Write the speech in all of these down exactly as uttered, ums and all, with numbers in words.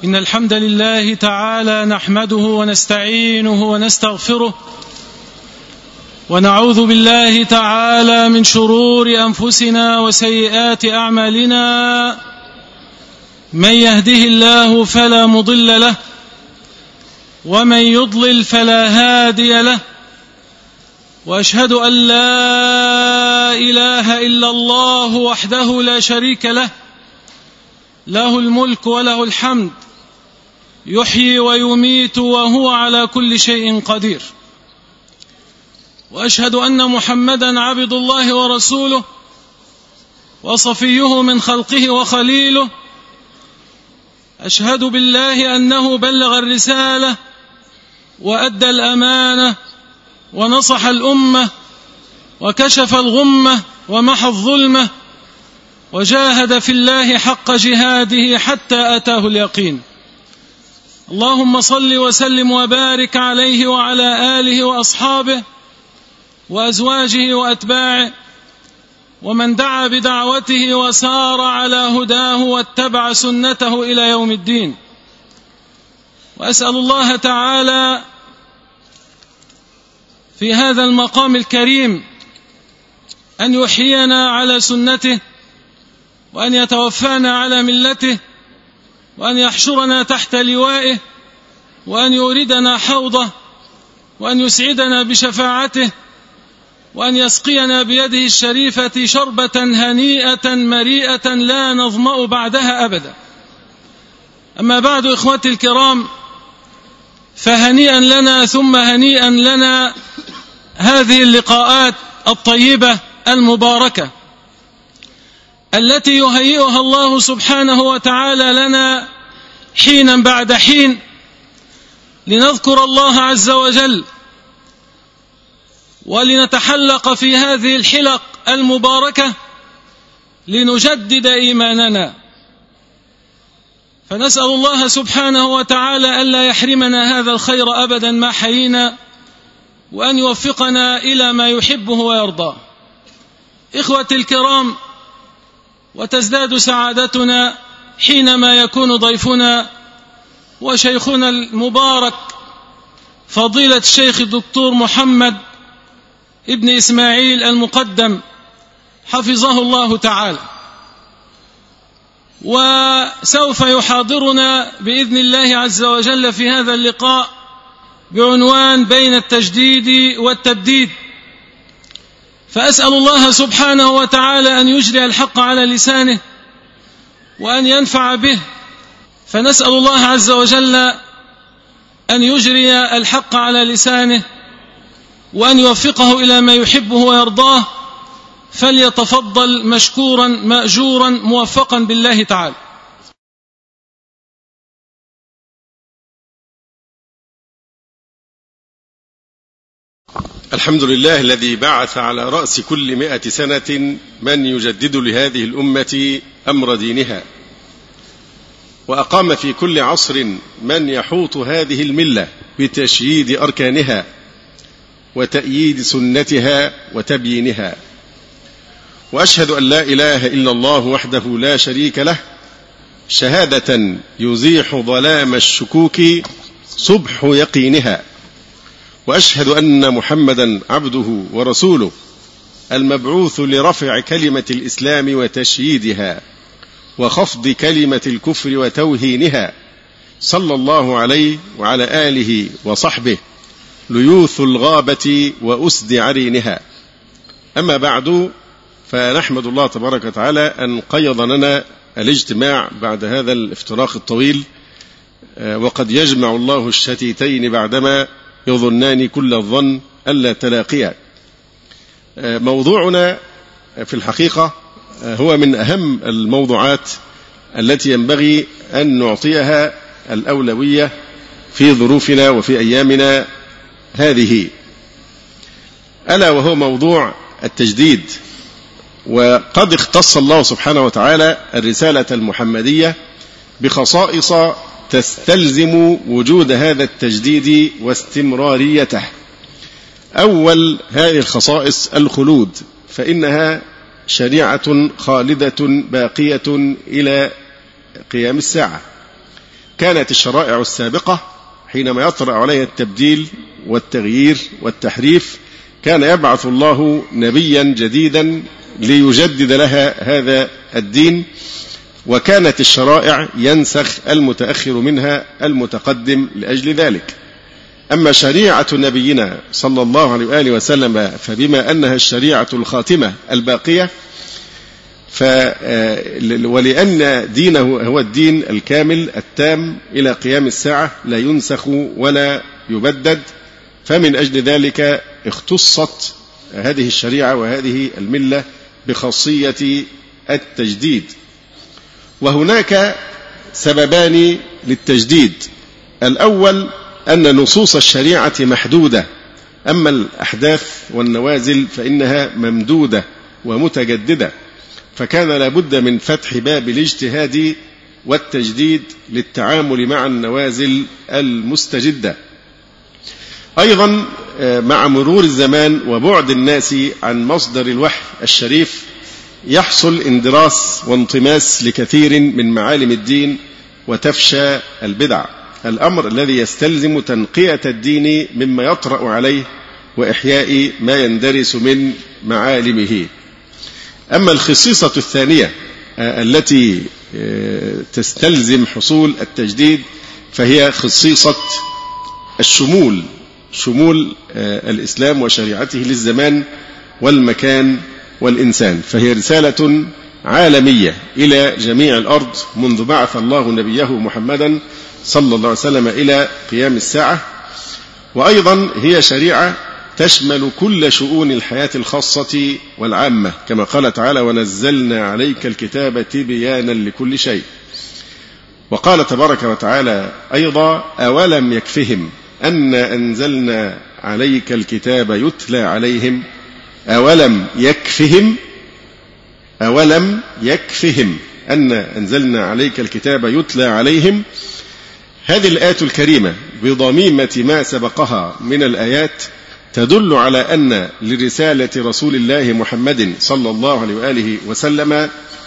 إن الحمد لله تعالى نحمده ونستعينه ونستغفره ونعوذ بالله تعالى من شرور أنفسنا وسيئات أعمالنا. من يهده الله فلا مضل له ومن يضلل فلا هادي له، وأشهد أن لا إله إلا الله وحده لا شريك له، له الملك وله الحمد، يحيي ويميت وهو على كل شيء قدير. وأشهد أن محمدا عبد الله ورسوله وصفيه من خلقه وخليله. أشهد بالله أنه بلغ الرسالة وأدى الأمانة ونصح الأمة وكشف الغمة ومحى الظلمة وجاهد في الله حق جهاده حتى أتاه اليقين. اللهم صل وسلم وبارك عليه وعلى آله وأصحابه وأزواجه وأتباعه ومن دعا بدعوته وسار على هداه واتبع سنته إلى يوم الدين. وأسأل الله تعالى في هذا المقام الكريم أن يحيينا على سنته، وأن يتوفانا على ملته، وأن يحشرنا تحت لوائه، وأن يوردنا حوضه، وأن يسعدنا بشفاعته، وأن يسقينا بيده الشريفة شربة هنيئة مريئة لا نظمأ بعدها أبدا. أما بعد، إخوتي الكرام، فهنيئا لنا ثم هنيئا لنا هذه اللقاءات الطيبة المباركة التي يهيئها الله سبحانه وتعالى لنا حينا بعد حين لنذكر الله عز وجل، ولنتحلق في هذه الحلق المباركة لنجدد إيماننا. فنسأل الله سبحانه وتعالى ألا يحرمنا هذا الخير أبدا ما حيينا، وأن يوفقنا إلى ما يحبه ويرضاه. إخوتي الكرام، وتزداد سعادتنا حينما يكون ضيفنا وشيخنا المبارك فضيلة الشيخ الدكتور محمد ابن إسماعيل المقدم حفظه الله تعالى، وسوف يحاضرنا بإذن الله عز وجل في هذا اللقاء بعنوان بين التجديد والتبديد. فأسأل الله سبحانه وتعالى أن يجري الحق على لسانه وأن ينفع به، فنسأل الله عز وجل أن يجري الحق على لسانه وأن يوفقه إلى ما يحبه ويرضاه، فليتفضل مشكورا مأجورا موفقا بالله تعالى. الحمد لله الذي بعث على رأس كل مئة سنة من يجدد لهذه الأمة أمر دينها، وأقام في كل عصر من يحوط هذه الملة بتشييد أركانها وتأييد سنتها وتبيينها. وأشهد أن لا إله إلا الله وحده لا شريك له، شهادة يزيح ظلام الشكوك صبح يقينها. وأشهد أن محمدا عبده ورسوله المبعوث لرفع كلمة الإسلام وتشييدها وخفض كلمة الكفر وتوهينها، صلى الله عليه وعلى آله وصحبه ليوث الغابة وأسد عرينها. أما بعد، فنحمد الله تبارك وتعالى أن قيض لنا الاجتماع بعد هذا الافتراق الطويل، وقد يجمع الله الشتيتين بعدما يظنان كل الظن ألا تلاقيا. موضوعنا في الحقيقة هو من أهم الموضوعات التي ينبغي أن نعطيها الأولوية في ظروفنا وفي أيامنا هذه، ألا وهو موضوع التجديد. وقد اختص الله سبحانه وتعالى الرسالة المحمدية بخصائص تستلزم وجود هذا التجديد واستمراريته. أول هذه الخصائص الخلود، فإنها شريعة خالدة باقية إلى قيام الساعة. كانت الشرائع السابقة حينما يطرأ عليها التبديل والتغيير والتحريف كان يبعث الله نبيا جديدا ليجدد لها هذا الدين، وكانت الشرائع ينسخ المتأخر منها المتقدم لأجل ذلك. أما شريعة نبينا صلى الله عليه وآله وسلم فبما أنها الشريعة الخاتمة الباقية ف ولأن دينه هو الدين الكامل التام إلى قيام الساعة لا ينسخ ولا يبدد، فمن أجل ذلك اختصت هذه الشريعة وهذه الملة بخاصية التجديد. وهناك سببان للتجديد: الأول أن نصوص الشريعة محدودة، أما الأحداث والنوازل فإنها ممدودة ومتجددة، فكان لابد من فتح باب الاجتهاد والتجديد للتعامل مع النوازل المستجدة. أيضا مع مرور الزمان وبعد الناس عن مصدر الوحي الشريف يحصل اندراس وانطماس لكثير من معالم الدين وتفشى البدع، الأمر الذي يستلزم تنقية الدين مما يطرأ عليه وإحياء ما يندرس من معالمه. أما الخصيصة الثانية التي تستلزم حصول التجديد فهي خصيصة الشمول، شمول الإسلام وشريعته للزمان والمكان والإنسان، فهي رسالة عالمية إلى جميع الأرض منذ بعث الله نبيه محمدا صلى الله عليه وسلم إلى قيام الساعة. وأيضا هي شريعة تشمل كل شؤون الحياة الخاصة والعامة، كما قال تعالى: ونزلنا عليك الكتاب تبيانا لكل شيء. وقال تبارك وتعالى أيضا: أولم يكفهم أن أنزلنا عليك الكتاب يتلى عليهم. أولم يكفهم أولم يكفهم أن أنزلنا عليك الكتاب يتلى عليهم. هذه الآية الكريمة بضميمة ما سبقها من الآيات تدل على أن لرسالة رسول الله محمد صلى الله عليه وآله وسلم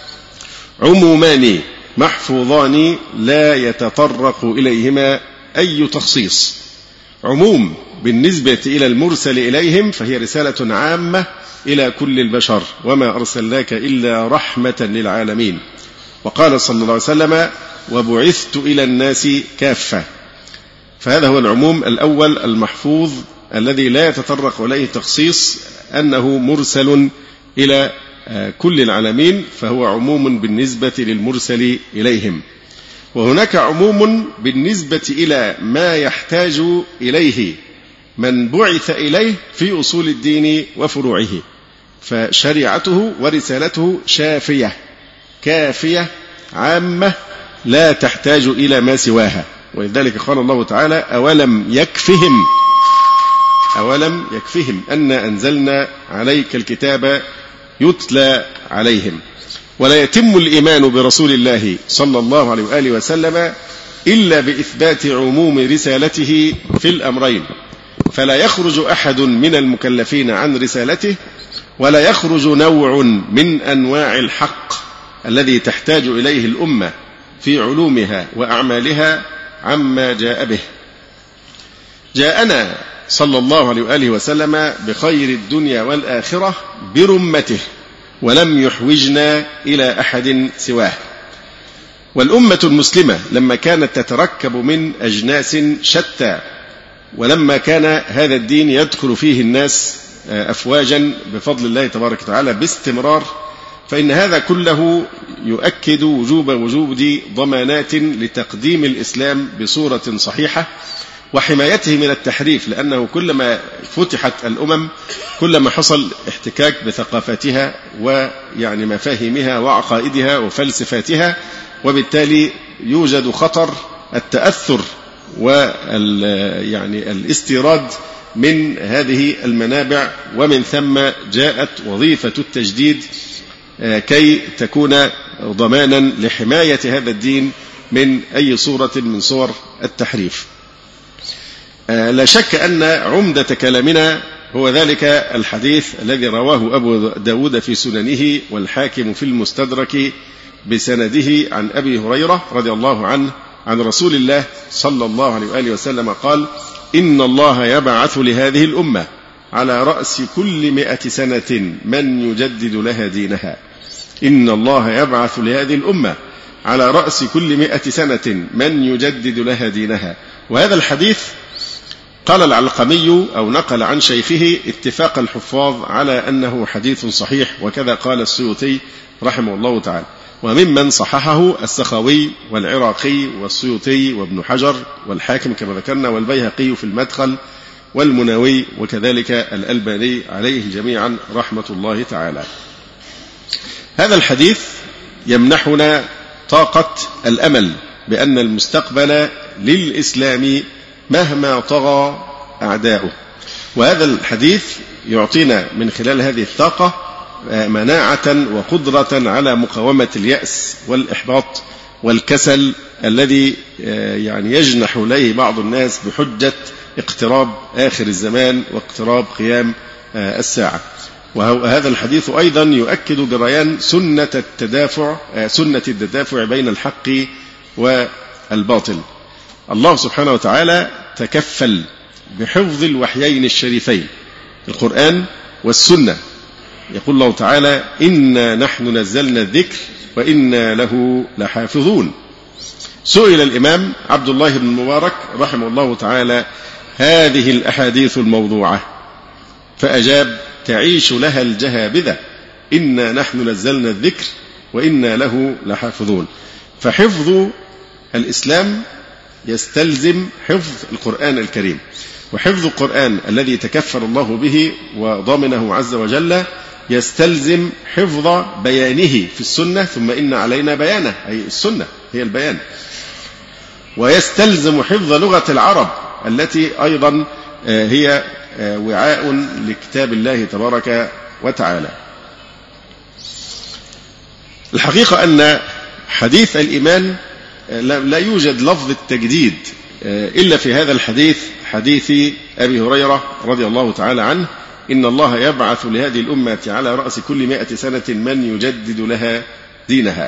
عمومان محفوظان لا يتطرق إليهما أي تخصيص. عموم بالنسبة إلى المرسل إليهم فهي رسالة عامة إلى كل البشر: وما أرسلناك إلا رحمة للعالمين. وقال صلى الله عليه وسلم: وبعثت إلى الناس كافة. فهذا هو العموم الأول المحفوظ الذي لا يتطرق إليه تخصيص، أنه مرسل إلى كل العالمين، فهو عموم بالنسبة للمرسل إليهم. وهناك عموم بالنسبة إلى ما يحتاج إليه من بعث إليه في أصول الدين وفروعه، فشريعته ورسالته شافية كافية عامة لا تحتاج إلى ما سواها. ولذلك قال الله تعالى: أولم يكفهم أولم يكفهم أن أنزلنا عليك الكتاب يتلى عليهم. ولا يتم الإيمان برسول الله صلى الله عليه وآله وسلم إلا بإثبات عموم رسالته في الأمرين، فلا يخرج أحد من المكلفين عن رسالته، ولا يخرج نوع من أنواع الحق الذي تحتاج إليه الأمة في علومها وأعمالها عما جاء به. جاءنا صلى الله عليه وآله وسلم بخير الدنيا والآخرة برمته، ولم يحوجنا إلى أحد سواه. والأمة المسلمة لما كانت تتركب من أجناس شتى، ولما كان هذا الدين يدخل فيه الناس أفواجا بفضل الله تبارك وتعالى باستمرار، فإن هذا كله يؤكد وجوب وجود ضمانات لتقديم الإسلام بصورة صحيحة وحمايته من التحريف، لأنه كلما فتحت الأمم كلما حصل احتكاك بثقافتها ويعني مفاهيمها وعقائدها وفلسفاتها، وبالتالي يوجد خطر التأثر ويعني الاستيراد من هذه المنابع. ومن ثم جاءت وظيفة التجديد كي تكون ضمانا لحماية هذا الدين من أي صورة من صور التحريف. لا شك أن عمدة كلامنا هو ذلك الحديث الذي رواه أبو داود في سننه والحاكم في المستدرك بسنده عن أبي هريرة رضي الله عنه عن رسول الله صلى الله عليه وآله وسلم قال: إن الله يبعث لهذه الأمة على رأس كل مئة سنة من يجدد لها دينها. إن الله يبعث لهذه الأمة على رأس كل مئة سنة من يجدد لها دينها. وهذا الحديث قال العلقمي أو نقل عن شيخه اتفاق الحفاظ على أنه حديث صحيح، وكذا قال السيوطي رحمه الله تعالى. وممن صححه السخاوي والعراقي والسيوطي وابن حجر والحاكم كما ذكرنا والبيهقي في المدخل والمناوي وكذلك الألباني عليه جميعا رحمة الله تعالى. هذا الحديث يمنحنا طاقة الأمل بأن المستقبل للإسلام مهما طغى أعداؤه. وهذا الحديث يعطينا من خلال هذه الطاقة مناعة وقدرة على مقاومة اليأس والإحباط والكسل الذي يعني يجنح إليه بعض الناس بحجة اقتراب آخر الزمان واقتراب قيام الساعة. وهذا الحديث أيضا يؤكد جريان سنة التدافع سنة التدافع بين الحق والباطل. الله سبحانه وتعالى تكفل بحفظ الوحيين الشريفين القرآن والسنة. يقول الله تعالى: إنا نحن نزلنا الذكر وإنا له لحافظون. سئل الإمام عبد الله بن المبارك رحمه الله تعالى: هذه الأحاديث الموضوعة، فأجاب: تعيش لها الجهابذة، إنا نحن نزلنا الذكر وإنا له لحافظون. فحفظ الإسلام يستلزم حفظ القرآن الكريم، وحفظ القرآن الذي تكفل الله به وضمنه عز وجل يستلزم حفظ بيانه في السنة، ثم إن علينا بيانه، أي السنة هي البيان. ويستلزم حفظ لغة العرب التي أيضا هي وعاء لكتاب الله تبارك وتعالى. الحقيقة أن حديث الإيمان لا يوجد لفظ التجديد إلا في هذا الحديث، حديث أبي هريرة رضي الله تعالى عنه: إن الله يبعث لهذه الأمة على رأس كل مائة سنة من يجدد لها دينها.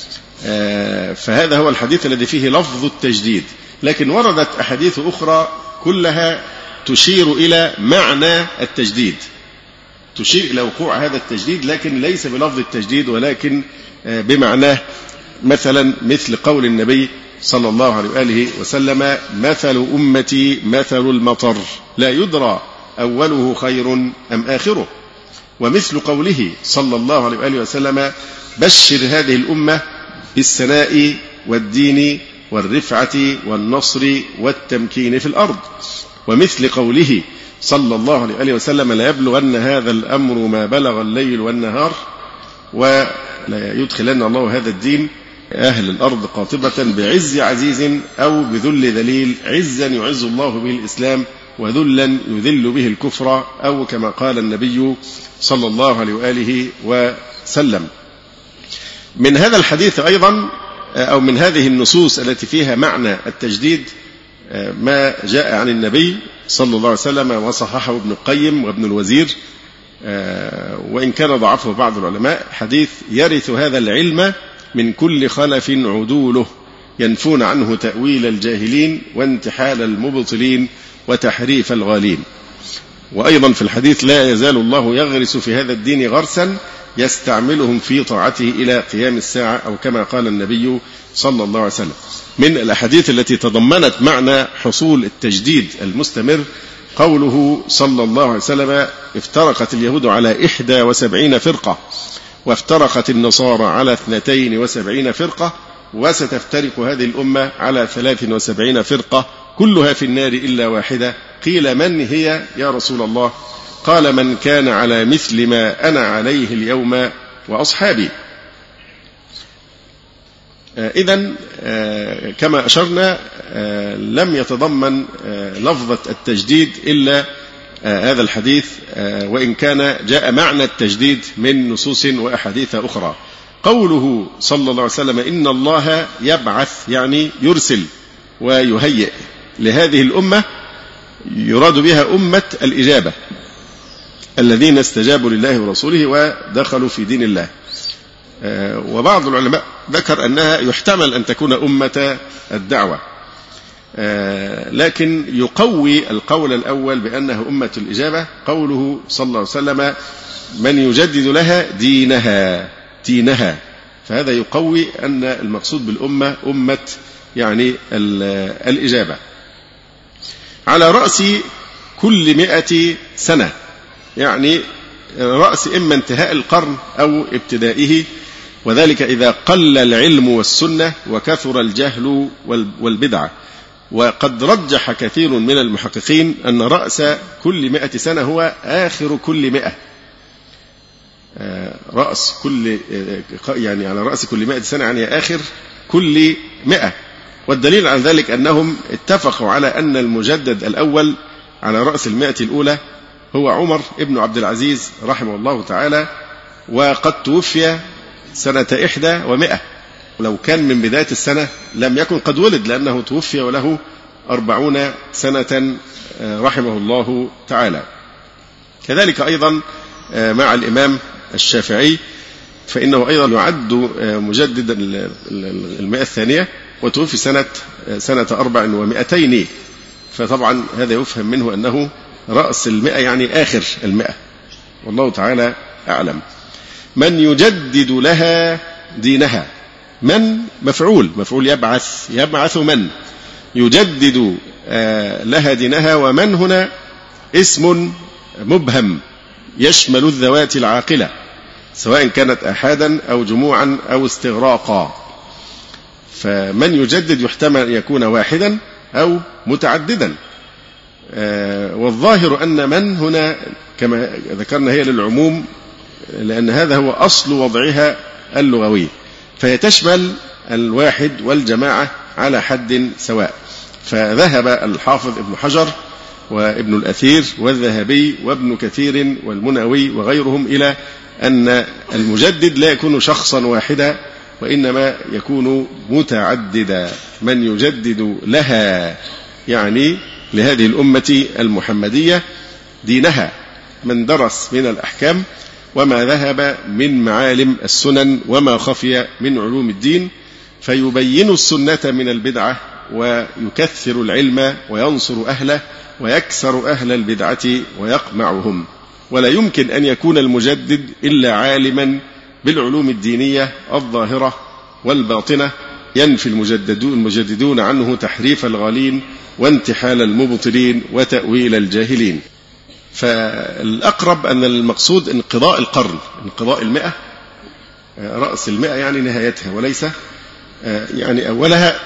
فهذا هو الحديث الذي فيه لفظ التجديد. لكن وردت أحاديث أخرى كلها تشير إلى معنى التجديد، تشير إلى وقوع هذا التجديد، لكن ليس بلفظ التجديد ولكن بمعناه. مثلا مثل قول النبي صلى الله عليه وآله وسلم: مثل أمتي مثل المطر لا يدرى أوله خير أم آخره. ومثل قوله صلى الله عليه وآله وسلم: بشر هذه الأمة بالسناء والدين والرفعة والنصر والتمكين في الأرض. ومثل قوله صلى الله عليه وآله وسلم: لا يبلغن هذا الأمر ما بلغ الليل والنهار، ولا يدخلن الله هذا الدين أهل الأرض قاطبة بعز عزيز أو بذل ذليل، عزا يعز الله به الإسلام وذلا يذل به الكفر، أو كما قال النبي صلى الله عليه وآله وسلم. من هذا الحديث أيضا أو من هذه النصوص التي فيها معنى التجديد ما جاء عن النبي صلى الله عليه وسلم وصححه ابن القيم وابن الوزير، وإن كان ضعفه بعض العلماء، حديث: يرث هذا العلم من كل خلف عدوله ينفون عنه تأويل الجاهلين وانتحال المبطلين وتحريف الغالين. وأيضا في الحديث: لا يزال الله يغرس في هذا الدين غرسا يستعملهم في طاعته إلى قيام الساعة، أو كما قال النبي صلى الله عليه وسلم. من الأحاديث التي تضمنت معنى حصول التجديد المستمر قوله صلى الله عليه وسلم: افترقت اليهود على إحدى وسبعين فرقة، وافترقت النصارى على اثنتين وسبعين فرقة، وستفترق هذه الأمة على ثلاث وسبعين فرقة كلها في النار إلا واحدة. قيل: من هي يا رسول الله؟ قال: من كان على مثل ما أنا عليه اليوم وأصحابي. إذن كما أشرنا لم يتضمن لفظة التجديد إلا هذا الحديث، وإن كان جاء معنى التجديد من نصوص وأحاديث أخرى. قوله صلى الله عليه وسلم: إن الله يبعث، يعني يرسل ويهيئ لهذه الأمة، يراد بها أمة الإجابة الذين استجابوا لله ورسوله ودخلوا في دين الله. وبعض العلماء ذكر أنها يحتمل أن تكون أمة الدعوة، لكن يقوي القول الأول بأنها أمة الإجابة قوله صلى الله عليه وسلم من يجدد لها دينها دينها فهذا يقوي أن المقصود بالأمة أمة يعني الإجابة. على رأس كل مئة سنة، يعني رأس إما انتهاء القرن أو ابتدائه، وذلك إذا قل العلم والسنة وكثر الجهل والبدعة. وقد رجح كثير من المحققين أن رأس كل مئة سنة هو آخر كل مئة، رأس كل يعني على رأس كل مئة سنة يعني آخر كل مئة. والدليل على ذلك أنهم اتفقوا على أن المجدد الأول على رأس المئة الأولى هو عمر ابن عبد العزيز رحمه الله تعالى، وقد توفي سنة إحدى ومئة، ولو كان من بداية السنة لم يكن قد ولد، لأنه توفي وله أربعون سنة رحمه الله تعالى. كذلك أيضا مع الإمام الشافعي، فإنه أيضا يعد مجدد المئة الثانية، وتوفي سنة سنة أربع ومئتين، فطبعا هذا يفهم منه أنه رأس المئة يعني آخر المئة، والله تعالى أعلم. من يجدد لها دينها، من مفعول مفعول يبعث يبعث من يجدد لها دينها، ومن هنا اسم مبهم يشمل الذوات العاقلة سواء كانت أحادا أو جموعا أو استغراقا. فمن يجدد يحتمل أن يكون واحدا أو متعددا، والظاهر أن من هنا كما ذكرنا هي للعموم، لأن هذا هو أصل وضعها اللغوي، فهي تشمل الواحد والجماعة على حد سواء. فذهب الحافظ ابن حجر وابن الأثير والذهبي وابن كثير والمنوي وغيرهم إلى أن المجدد لا يكون شخصا واحدا، وإنما يكون متعددا. من يجدد لها يعني لهذه الأمة المحمدية دينها، من درس من الأحكام وما ذهب من معالم السنن وما خفي من علوم الدين، فيبين السنة من البدعة ويكثر العلم وينصر أهله ويكسر أهل البدعة ويقمعهم. ولا يمكن أن يكون المجدد إلا عالما بالعلوم الدينية الظاهرة والباطنة، ينفي المجددون عنه تحريف الغالين وانتحال المبطلين وتأويل الجاهلين. فالأقرب أن المقصود انقضاء القرن، انقضاء المئة، رأس المئة يعني نهايتها وليس يعني أولها.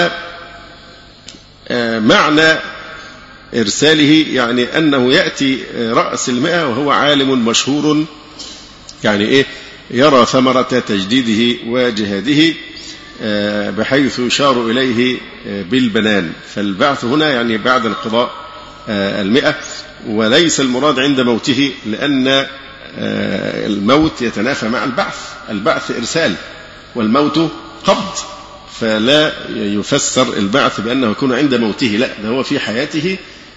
ومعنى إرساله يعني أنه يأتي رأس المئة وهو عالم مشهور، يعني إيه يرى ثمرة تجديده وجهاده بحيث يشار إليه بالبنان. فالبعث هنا يعني بعد انقضاء المئة، وليس المراد عند موته، لأن الموت يتنافى مع البعث، البعث إرسال والموت قبض، فلا يفسر البعث بأنه يكون عند موته، لا، ده هو في حياته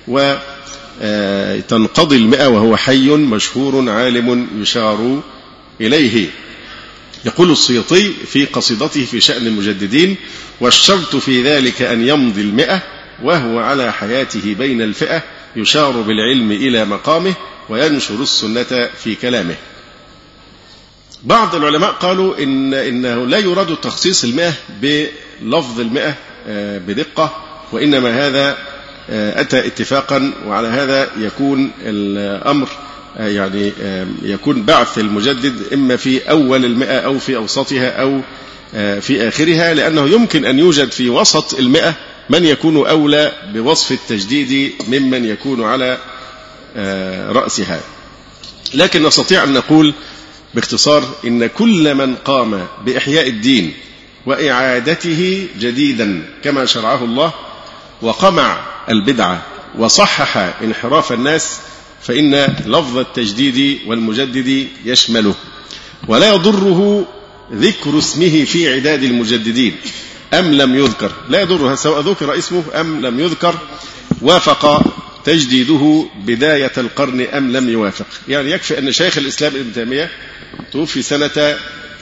وتنقضي المئة وهو حي مشهور عالم يشار إليه. يقول السيوطي في قصيدته في شأن المجددين: والشرط في ذلك أن يمضي المئة وهو على حياته بين الفئة، يشار بالعلم إلى مقامه وينشر السنة في كلامه. بعض العلماء قالوا إن إنه لا يراد تخصيص المئة بلفظ المئة بدقة، وإنما هذا أتى اتفاقا، وعلى هذا يكون الأمر يعني يكون بعث المجدد إما في أول المئة أو في أوسطها أو في آخرها، لأنه يمكن أن يوجد في وسط المئة من يكون أولى بوصف التجديد ممن يكون على رأسها. لكن نستطيع أن نقول باختصار إن كل من قام بإحياء الدين وإعادته جديدا كما شرعه الله، وقمع البدعة وصحح انحراف الناس، فإن لفظ التجديد والمجدد يشمله، ولا يضره ذكر اسمه في عداد المجددين أم لم يذكر، لا يضرها سواء ذكر اسمه أم لم يذكر، وافق تجديده بداية القرن أم لم يوافق. يعني يكفي أن شيخ الإسلام ابن تيمية توفي سنة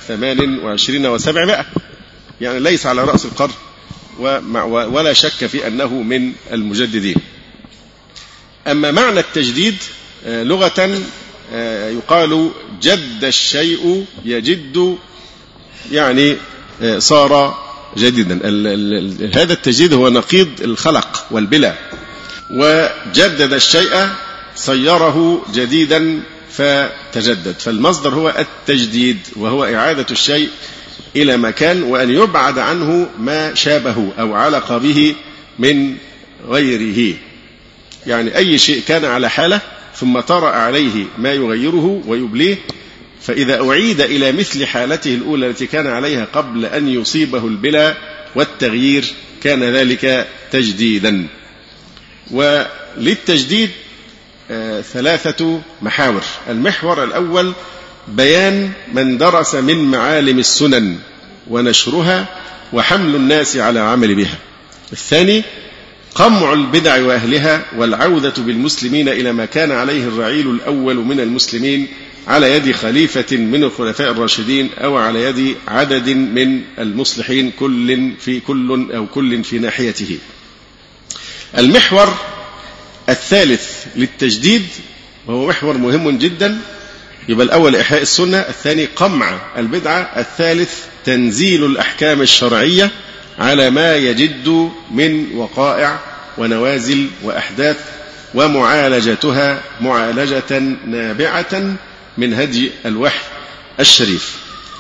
ثمان وعشرين وسبعمائة، يعني ليس على رأس القرن ولا شك في أنه من المجددين. أما معنى التجديد لغة يقال جد الشيء يجد، يعني صار جديدا. هذا التجديد هو نقيض الخلق والبلا، وجدد الشيء صيره جديدا فتجدد، فالمصدر هو التجديد، وهو إعادة الشيء إلى مكان وأن يبعد عنه ما شابه أو علق به من غيره. يعني أي شيء كان على حالة ثم طرأ عليه ما يغيره ويبليه، فإذا أعيد إلى مثل حالته الأولى التي كان عليها قبل أن يصيبه البلا والتغيير كان ذلك تجديدا. وللتجديد ثلاثة محاور. المحور الأول بيان من درس من معالم السنن ونشرها وحمل الناس على عمل بها. الثاني قمع البدع وأهلها والعودة بالمسلمين إلى ما كان عليه الرعيل الأول من المسلمين على يد خليفة من الخلفاء الراشدين أو على يد عدد من المصلحين كل في كل أو كل في ناحيته. المحور الثالث للتجديد وهو محور مهم جدا، يبقى الأول إحياء السنة، الثاني قمع البدعة، الثالث تنزيل الأحكام الشرعية على ما يجد من وقائع ونوازل وأحداث ومعالجتها معالجة نابعة من هدي الوحي الشريف.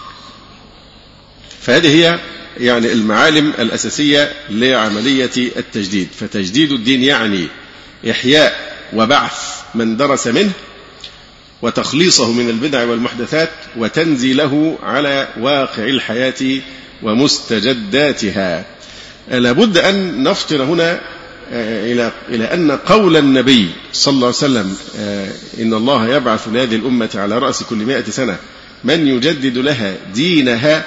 فهذه هي يعني المعالم الأساسية لعملية التجديد. فتجديد الدين يعني إحياء وبعث من درس منه وتخليصه من البدع والمحدثات وتنزيله على واقع الحياة ومستجداتها. لابد أن نفطن هنا إلى إلى أن قول النبي صلى الله عليه وسلم إن الله يبعث لهذه الأمة على رأس كل مائة سنة من يجدد لها دينها،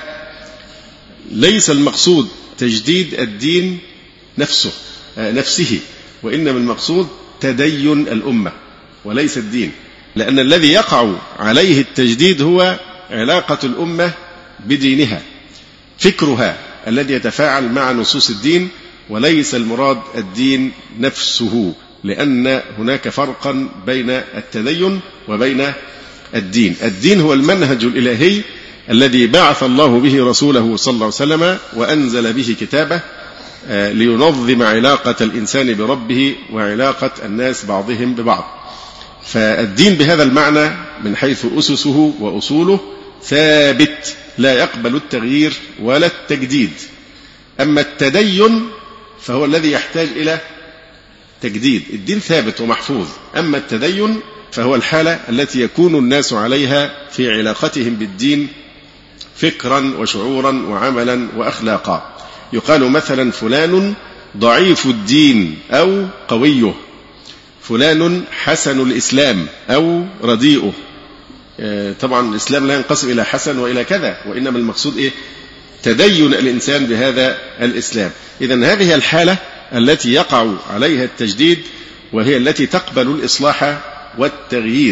ليس المقصود تجديد الدين نفسه نفسه وإنما المقصود تدين الأمة وليس الدين، لأن الذي يقع عليه التجديد هو علاقة الأمة بدينها، فكرها الذي يتفاعل مع نصوص الدين، وليس المراد الدين نفسه، لأن هناك فرقا بين التدين وبين الدين. الدين هو المنهج الإلهي الذي بعث الله به رسوله صلى الله عليه وسلم وأنزل به كتابه لينظم علاقة الإنسان بربه وعلاقة الناس بعضهم ببعض. فالدين بهذا المعنى من حيث أسسه وأصوله ثابت لا يقبل التغيير ولا التجديد. أما التدين فهو الذي يحتاج إلى تجديد. الدين ثابت ومحفوظ، أما التدين فهو الحالة التي يكون الناس عليها في علاقتهم بالدين فكرا وشعورا وعملا وأخلاقا. يقال مثلا فلان ضعيف الدين أو قويه، فلان حسن الإسلام أو رديئه. طبعا الإسلام لا ينقسم إلى حسن وإلى كذا، وإنما المقصود إيه؟ تدين الإنسان بهذا الإسلام. إذن هذه الحالة التي يقع عليها التجديد، وهي التي تقبل الإصلاح والتغيير.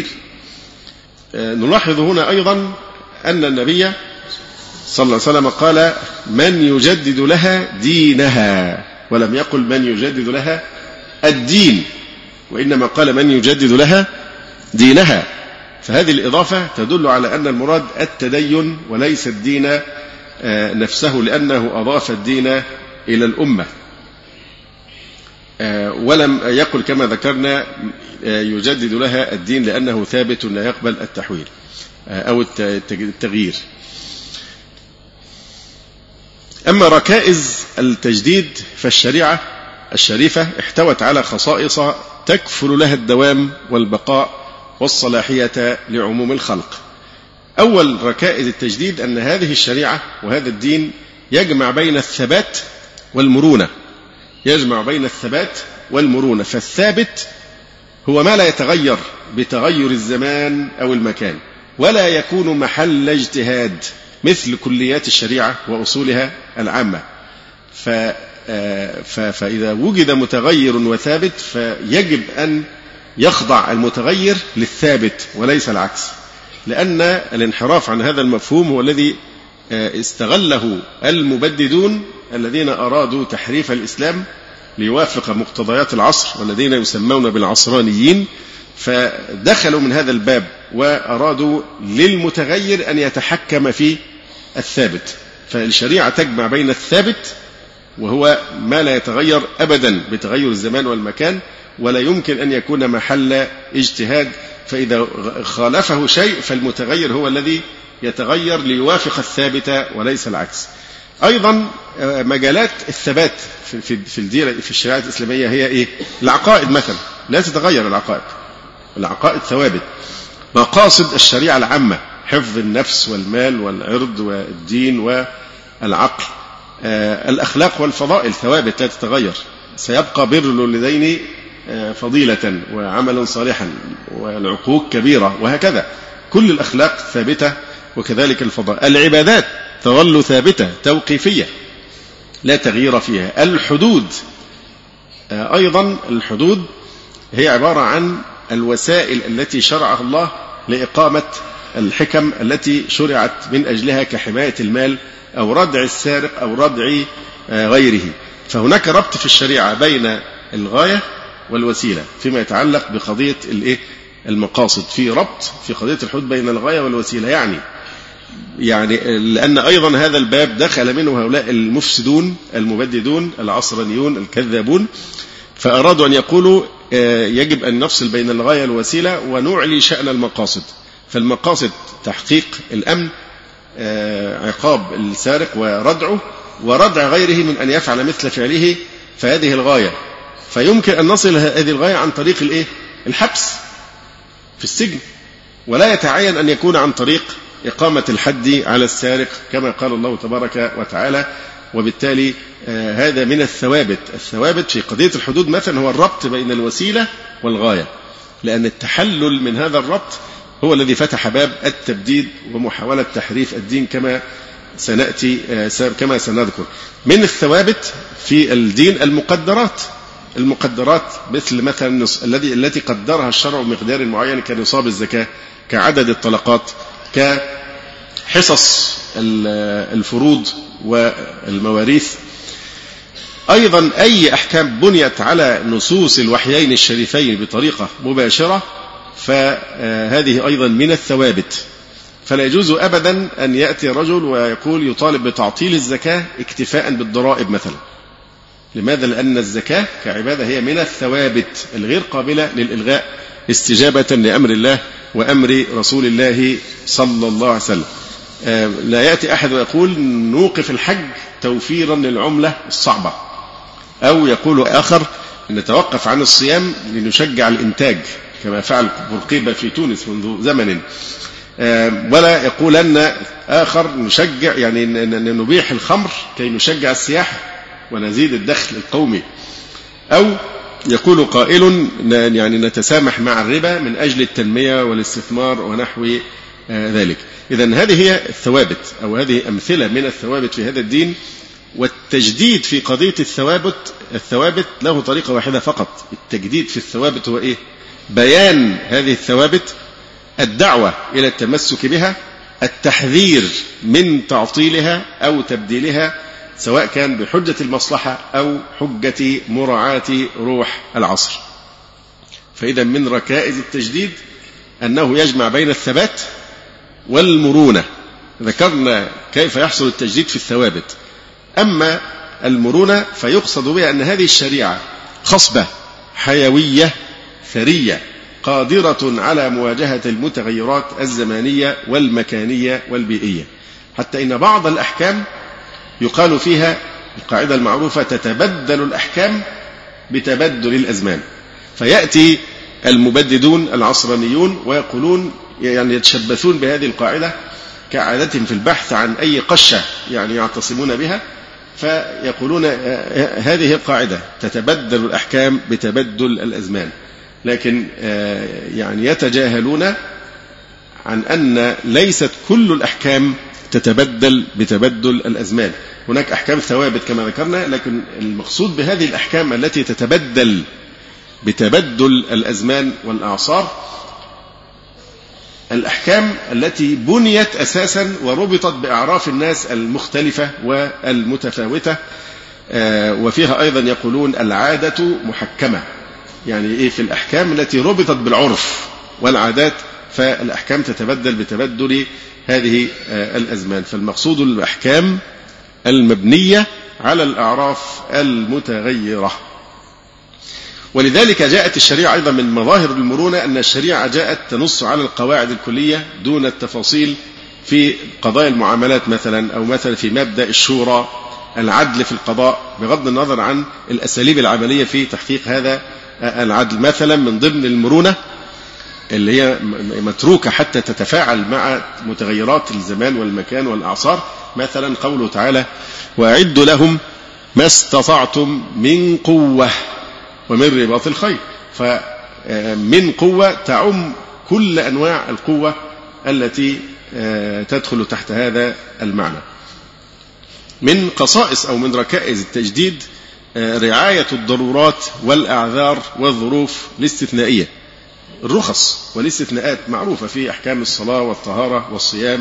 نلاحظ هنا أيضا أن النبي صلى الله عليه وسلم قال من يجدد لها دينها، ولم يقل من يجدد لها الدين، وإنما قال من يجدد لها دينها. فهذه الإضافة تدل على أن المراد التدين وليس الدين نفسه، لأنه أضاف الدين إلى الأمة. ولم يقل كما ذكرنا يجدد لها الدين لأنه ثابت لا يقبل التحويل أو التغيير. أما ركائز التجديد فالشريعة الشريفة احتوت على خصائص تكفل لها الدوام والبقاء والصلاحية لعموم الخلق. أول ركائز التجديد أن هذه الشريعة وهذا الدين يجمع بين الثبات والمرونة، يجمع بين الثبات والمرونة. فالثابت هو ما لا يتغير بتغير الزمان أو المكان، ولا يكون محل اجتهاد مثل كليات الشريعة وأصولها العامة. فإذا وجد متغير وثابت فيجب أن يخضع المتغير للثابت وليس العكس، لأن الانحراف عن هذا المفهوم هو الذي استغله المبددون الذين أرادوا تحريف الإسلام ليوافق مقتضيات العصر، والذين يسمون بالعصرانيين، فدخلوا من هذا الباب وأرادوا للمتغير أن يتحكم في الثابت. فالشريعة تجمع بين الثابت وهو ما لا يتغير أبدا بتغير الزمان والمكان، ولا يمكن أن يكون محل اجتهاد، فإذا خالفه شيء فالمتغير هو الذي يتغير ليوافق الثابت وليس العكس. أيضا مجالات الثبات في في الدين في الشريعة الإسلامية هي إيه؟ العقائد مثلا لا تتغير، العقائد العقائد ثوابت. مقاصد الشريعة العامة حفظ النفس والمال والعرض والدين والعقل. آه الأخلاق والفضائل ثوابت لا تتغير، سيبقى بر الوالدين آه فضيلة وعملا صالحا، والعقوق كبيرة، وهكذا كل الأخلاق ثابتة، وكذلك الفضائل. العبادات تظل ثابتة توقيفية لا تغيير فيها. الحدود آه أيضا الحدود هي عبارة عن الوسائل التي شرعها الله لإقامة الحكم التي شرعت من أجلها، كحماية المال أو ردع السارق أو ردع غيره. فهناك ربط في الشريعة بين الغاية والوسيلة فيما يتعلق بقضية المقاصد، في ربط في قضية الحدود بين الغاية والوسيلة. يعني يعني لأن أيضا هذا الباب دخل منه هؤلاء المفسدون المبددون العصرانيون الكذابون، فأرادوا أن يقولوا يجب أن نفصل بين الغاية والوسيلة ونعلي شأن المقاصد. فالمقاصد تحقيق الأمن، عقاب السارق وردعه، وردع غيره من أن يفعل مثل فعله، فهذه الغاية. فيمكن أن نصل هذه الغاية عن طريق الإيه؟ الحبس في السجن، ولا يتعين أن يكون عن طريق إقامة الحد على السارق كما قال الله تبارك وتعالى. وبالتالي آه هذا من الثوابت. الثوابت في قضية الحدود مثلا هو الربط بين الوسيلة والغاية، لأن التحلل من هذا الربط هو الذي فتح باب التبديد ومحاولة تحريف الدين كما سنأتي آه كما سنذكر. من الثوابت في الدين المقدرات المقدرات مثل مثلا الذي التي قدرها الشرع مقدار معين كنصاب الزكاة، كعدد الطلقات، كحصص الفروض والمواريث. أيضا أي أحكام بنيت على نصوص الوحيين الشريفين بطريقة مباشرة فهذه أيضا من الثوابت. فلا يجوز أبدا أن يأتي رجل ويقول يطالب بتعطيل الزكاة اكتفاء بالضرائب مثلا. لماذا؟ لأن الزكاة كعبادة هي من الثوابت الغير قابلة للإلغاء استجابة لأمر الله وأمر رسول الله صلى الله عليه وسلم. لا يأتي أحد ويقول نوقف الحج توفيرا للعملة الصعبة، أو يقول آخر نتوقف عن الصيام لنشجع الإنتاج كما فعل بورقيبة في تونس منذ زمن، ولا يقولن آخر نشجع يعني نبيح الخمر كي نشجع السياحة ونزيد الدخل القومي، أو يقول قائل يعني نتسامح مع الربا من أجل التنمية والاستثمار ونحو ذلك. إذن هذه هي الثوابت، أو هذه أمثلة من الثوابت في هذا الدين. والتجديد في قضية الثوابت الثوابت له طريقة واحدة فقط. التجديد في الثوابت هو إيه؟ بيان هذه الثوابت، الدعوة إلى التمسك بها، التحذير من تعطيلها أو تبديلها، سواء كان بحجة المصلحة أو حجة مراعاة روح العصر. فإذا من ركائز التجديد أنه يجمع بين الثبات والمرونة. ذكرنا كيف يحصل التجديد في الثوابت. أما المرونة فيقصد بها أن هذه الشريعة خصبة حيوية ثرية قادرة على مواجهة المتغيرات الزمانية والمكانية والبيئية، حتى إن بعض الأحكام يقال فيها القاعدة المعروفة تتبدل الأحكام بتبدل الأزمان. فيأتي المبددون العصرانيون ويقولون يعني يتشبثون بهذه القاعدة كعادتهم في البحث عن أي قشة يعني يعتصمون بها، فيقولون هذه القاعدة تتبدل الأحكام بتبدل الأزمان، لكن يعني يتجاهلون عن أن ليست كل الأحكام تتبدل بتبدل الأزمان. هناك أحكام ثوابت كما ذكرنا، لكن المقصود بهذه الأحكام التي تتبدل بتبدل الأزمان والأعصار الأحكام التي بنيت أساسا وربطت بأعراف الناس المختلفة والمتفاوتة، وفيها أيضا يقولون العادة محكمة، يعني إيه؟ في الأحكام التي ربطت بالعرف والعادات، فالأحكام تتبدل بتبدل هذه الأزمان. فالمقصود الأحكام المبنية على الأعراف المتغيرة. ولذلك جاءت الشريعة أيضا من مظاهر المرونة أن الشريعة جاءت تنص على القواعد الكلية دون التفاصيل في قضايا المعاملات مثلا، أو مثلا في مبدأ الشورى، العدل في القضاء، بغض النظر عن الأساليب العملية في تحقيق هذا العدل. مثلا من ضمن المرونة اللي هي متروكة حتى تتفاعل مع متغيرات الزمان والمكان والأعصار، مثلا قوله تعالى: وأعدوا لهم ما استطعتم من قوة ومن رباط الخيل. فمن قوة تعم كل أنواع القوة التي تدخل تحت هذا المعنى. من خصائص أو من ركائز التجديد رعاية الضرورات والأعذار والظروف الاستثنائية. الرخص والاستثناءات معروفة في أحكام الصلاة والطهارة والصيام،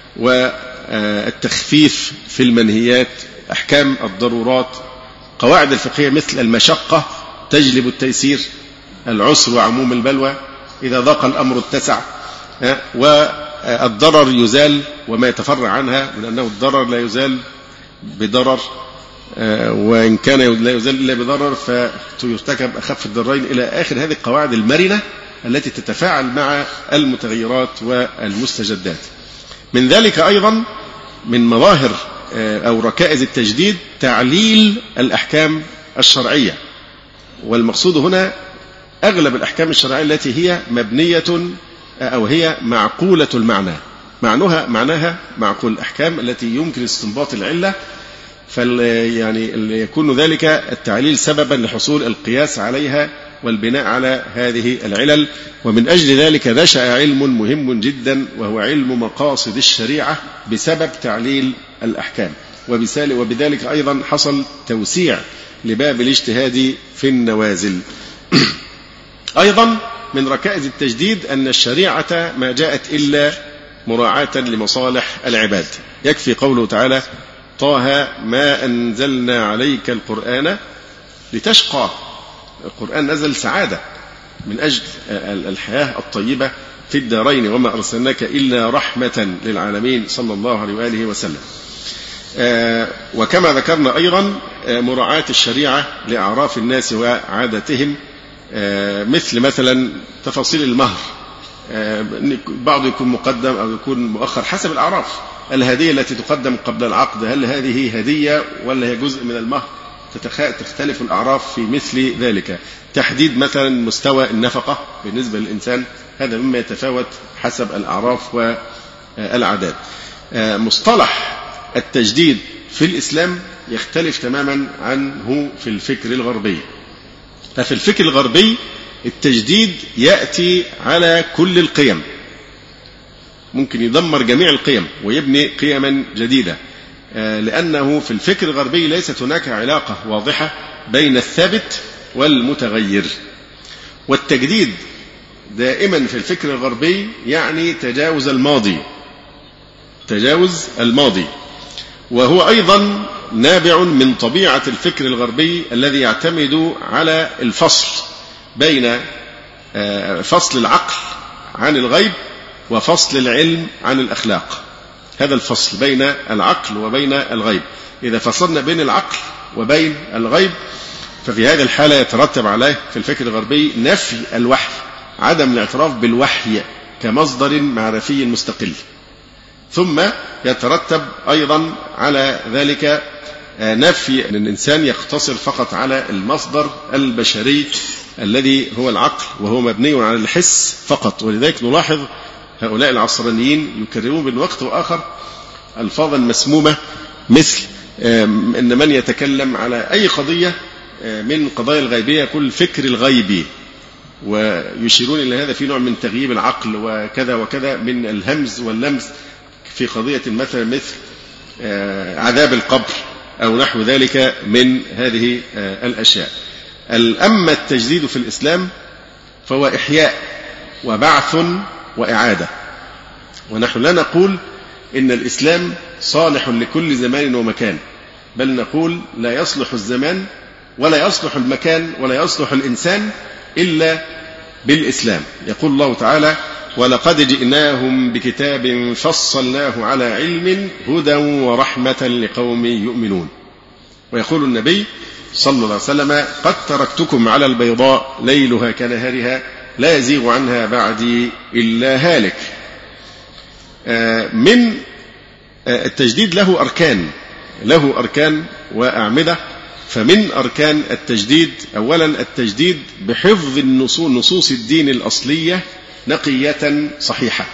والتخفيف في المنهيات، أحكام الضرورات، قواعد الفقهية مثل المشقة تجلب التيسير، العسر وعموم البلوى، إذا ضاق الأمر اتسع، والضرر يزال وما يتفرع عنها من أنه الضرر لا يزال بضرر، وإن كان لا يزال إلا بضرر فيرتكب أخف الضررين، إلى آخر هذه القواعد المرنة التي تتفاعل مع المتغيرات والمستجدات. من ذلك أيضا من مظاهر أو ركائز التجديد تعليل الأحكام الشرعية. والمقصود هنا أغلب الأحكام الشرعية التي هي مبنية أو هي معقولة المعنى، معناها معناها معقول، الأحكام التي يمكن استنباط العلة، فال يعني يكون ذلك التعليل سببا لحصول القياس عليها والبناء على هذه العلل. ومن أجل ذلك نشأ علم مهم جدا وهو علم مقاصد الشريعة بسبب تعليل الأحكام، وبذلك أيضا حصل توسيع لباب الاجتهاد في النوازل. أيضا من ركائز التجديد أن الشريعة ما جاءت إلا مراعاة لمصالح العباد. يكفي قوله تعالى: طه ما أنزلنا عليك القرآن لتشقى. القرآن نزل سعادة من أجل الحياة الطيبة في الدارين، وما أرسلناك إلا رحمة للعالمين صلى الله عليه وآله وسلم. وكما ذكرنا أيضا مراعاة الشريعة لأعراف الناس وعادتهم، مثل مثلا تفاصيل المهر، بعض يكون مقدم أو يكون مؤخر حسب الأعراف. الهدية التي تقدم قبل العقد، هل هذه هدية ولا هي جزء من المهر؟ تختلف الأعراف في مثل ذلك. تحديد مثلا مستوى النفقة بالنسبة للإنسان، هذا مما يتفاوت حسب الأعراف والعادات. مصطلح التجديد في الإسلام يختلف تماما عنه في الفكر الغربي. ففي الفكر الغربي التجديد يأتي على كل القيم، ممكن يدمر جميع القيم ويبني قيما جديدة، لأنه في الفكر الغربي ليست هناك علاقة واضحة بين الثابت والمتغير. والتجديد دائما في الفكر الغربي يعني تجاوز الماضي، تجاوز الماضي، وهو أيضا نابع من طبيعة الفكر الغربي الذي يعتمد على الفصل بين فصل العقل عن الغيب وفصل العلم عن الأخلاق. هذا الفصل بين العقل وبين الغيب، إذا فصلنا بين العقل وبين الغيب ففي هذه الحالة يترتب عليه في الفكر الغربي نفي الوحي، عدم الاعتراف بالوحي كمصدر معرفي مستقل. ثم يترتب أيضا على ذلك نفي أن الإنسان يقتصر فقط على المصدر البشري الذي هو العقل، وهو مبني على الحس فقط. ولذلك نلاحظ هؤلاء العصرانيين يكررون من وقت وآخر ألفاظا مسمومة، مثل أن من يتكلم على أي قضية من قضايا الغيبية يقول الفكر الغيبي، ويشيرون إلى هذا في نوع من تغييب العقل وكذا وكذا من الهمز واللمز في قضية مثلا مثل عذاب القبر أو نحو ذلك من هذه الأشياء. أما التجديد في الإسلام فهو إحياء وبعث وإعادة، ونحن لا نقول إن الإسلام صالح لكل زمان ومكان، بل نقول لا يصلح الزمان ولا يصلح المكان ولا يصلح الإنسان إلا بالإسلام. يقول الله تعالى: ولقد جئناهم بكتاب فصلناه على علم هدى ورحمة لقوم يؤمنون. ويقول النبي صلى الله عليه وسلم: قد تركتكم على البيضاء ليلها كنهارها لا يزيغ عنها بعدي إلا هالك. من التجديد له أركان له أركان وأعمدة. فمن أركان التجديد أولا التجديد بحفظ نصوص الدين الأصلية نقية صحيحة.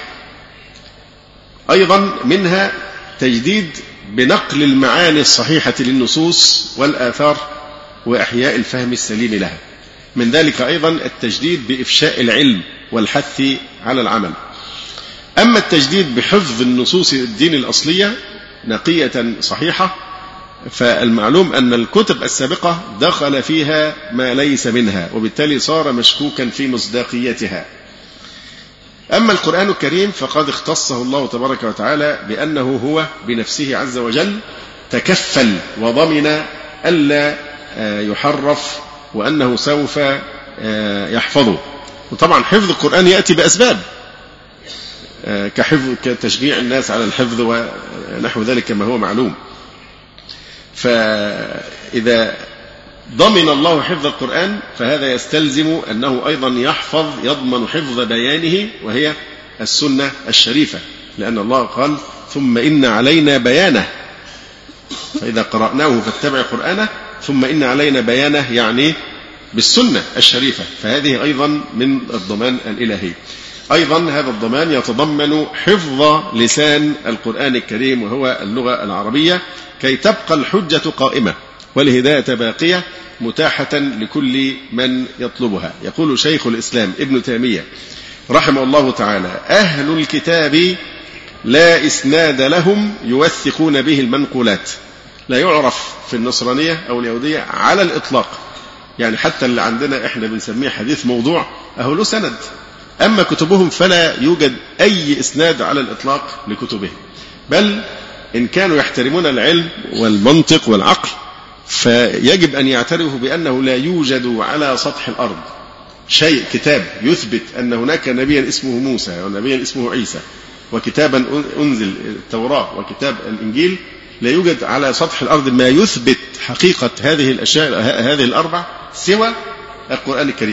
أيضا منها تجديد بنقل المعاني الصحيحة للنصوص والآثار وإحياء الفهم السليم لها. من ذلك أيضا التجديد بإفشاء العلم والحث على العمل. أما التجديد بحفظ النصوص الدين الأصلية نقية صحيحة، فالمعلوم أن الكتب السابقة دخل فيها ما ليس منها، وبالتالي صار مشكوكا في مصداقيتها. أما القرآن الكريم فقد اختصه الله تبارك وتعالى بأنه هو بنفسه عز وجل تكفل وضمن ألا يحرف وأنه سوف يحفظه. وطبعا حفظ القرآن يأتي بأسباب كحفظ كتشجيع الناس على الحفظ ونحو ذلك كما هو معلوم. فإذا ضمن الله حفظ القرآن فهذا يستلزم أنه أيضا يحفظ يضمن حفظ بيانه وهي السنة الشريفة، لأن الله قال: ثم إن علينا بيانه، فإذا قرأناه فاتبع قرآنه، ثم إن علينا بيانه يعني بالسنة الشريفة. فهذه أيضا من الضمان الإلهي. أيضا هذا الضمان يتضمن حفظ لسان القرآن الكريم وهو اللغة العربية كي تبقى الحجة قائمة والهداية باقية متاحة لكل من يطلبها. يقول شيخ الإسلام ابن تيمية رحمه الله تعالى: أهل الكتاب لا إسناد لهم يوثقون به المنقولات. لا يعرف في النصرانية أو اليهودية على الإطلاق، يعني حتى اللي عندنا إحنا بنسميه حديث موضوع أهو له سند، أما كتبهم فلا يوجد أي إسناد على الإطلاق لكتبهم. بل إن كانوا يحترمون العلم والمنطق والعقل فيجب أن يعترفوا بأنه لا يوجد على سطح الأرض شيء كتاب يثبت أن هناك نبيا اسمه موسى ونبيا اسمه عيسى وكتابا أنزل التوراة وكتاب الإنجيل. لا يوجد على سطح الأرض ما يثبت حقيقة هذه الأشياء هذه الأربع سوى القرآن الكريم.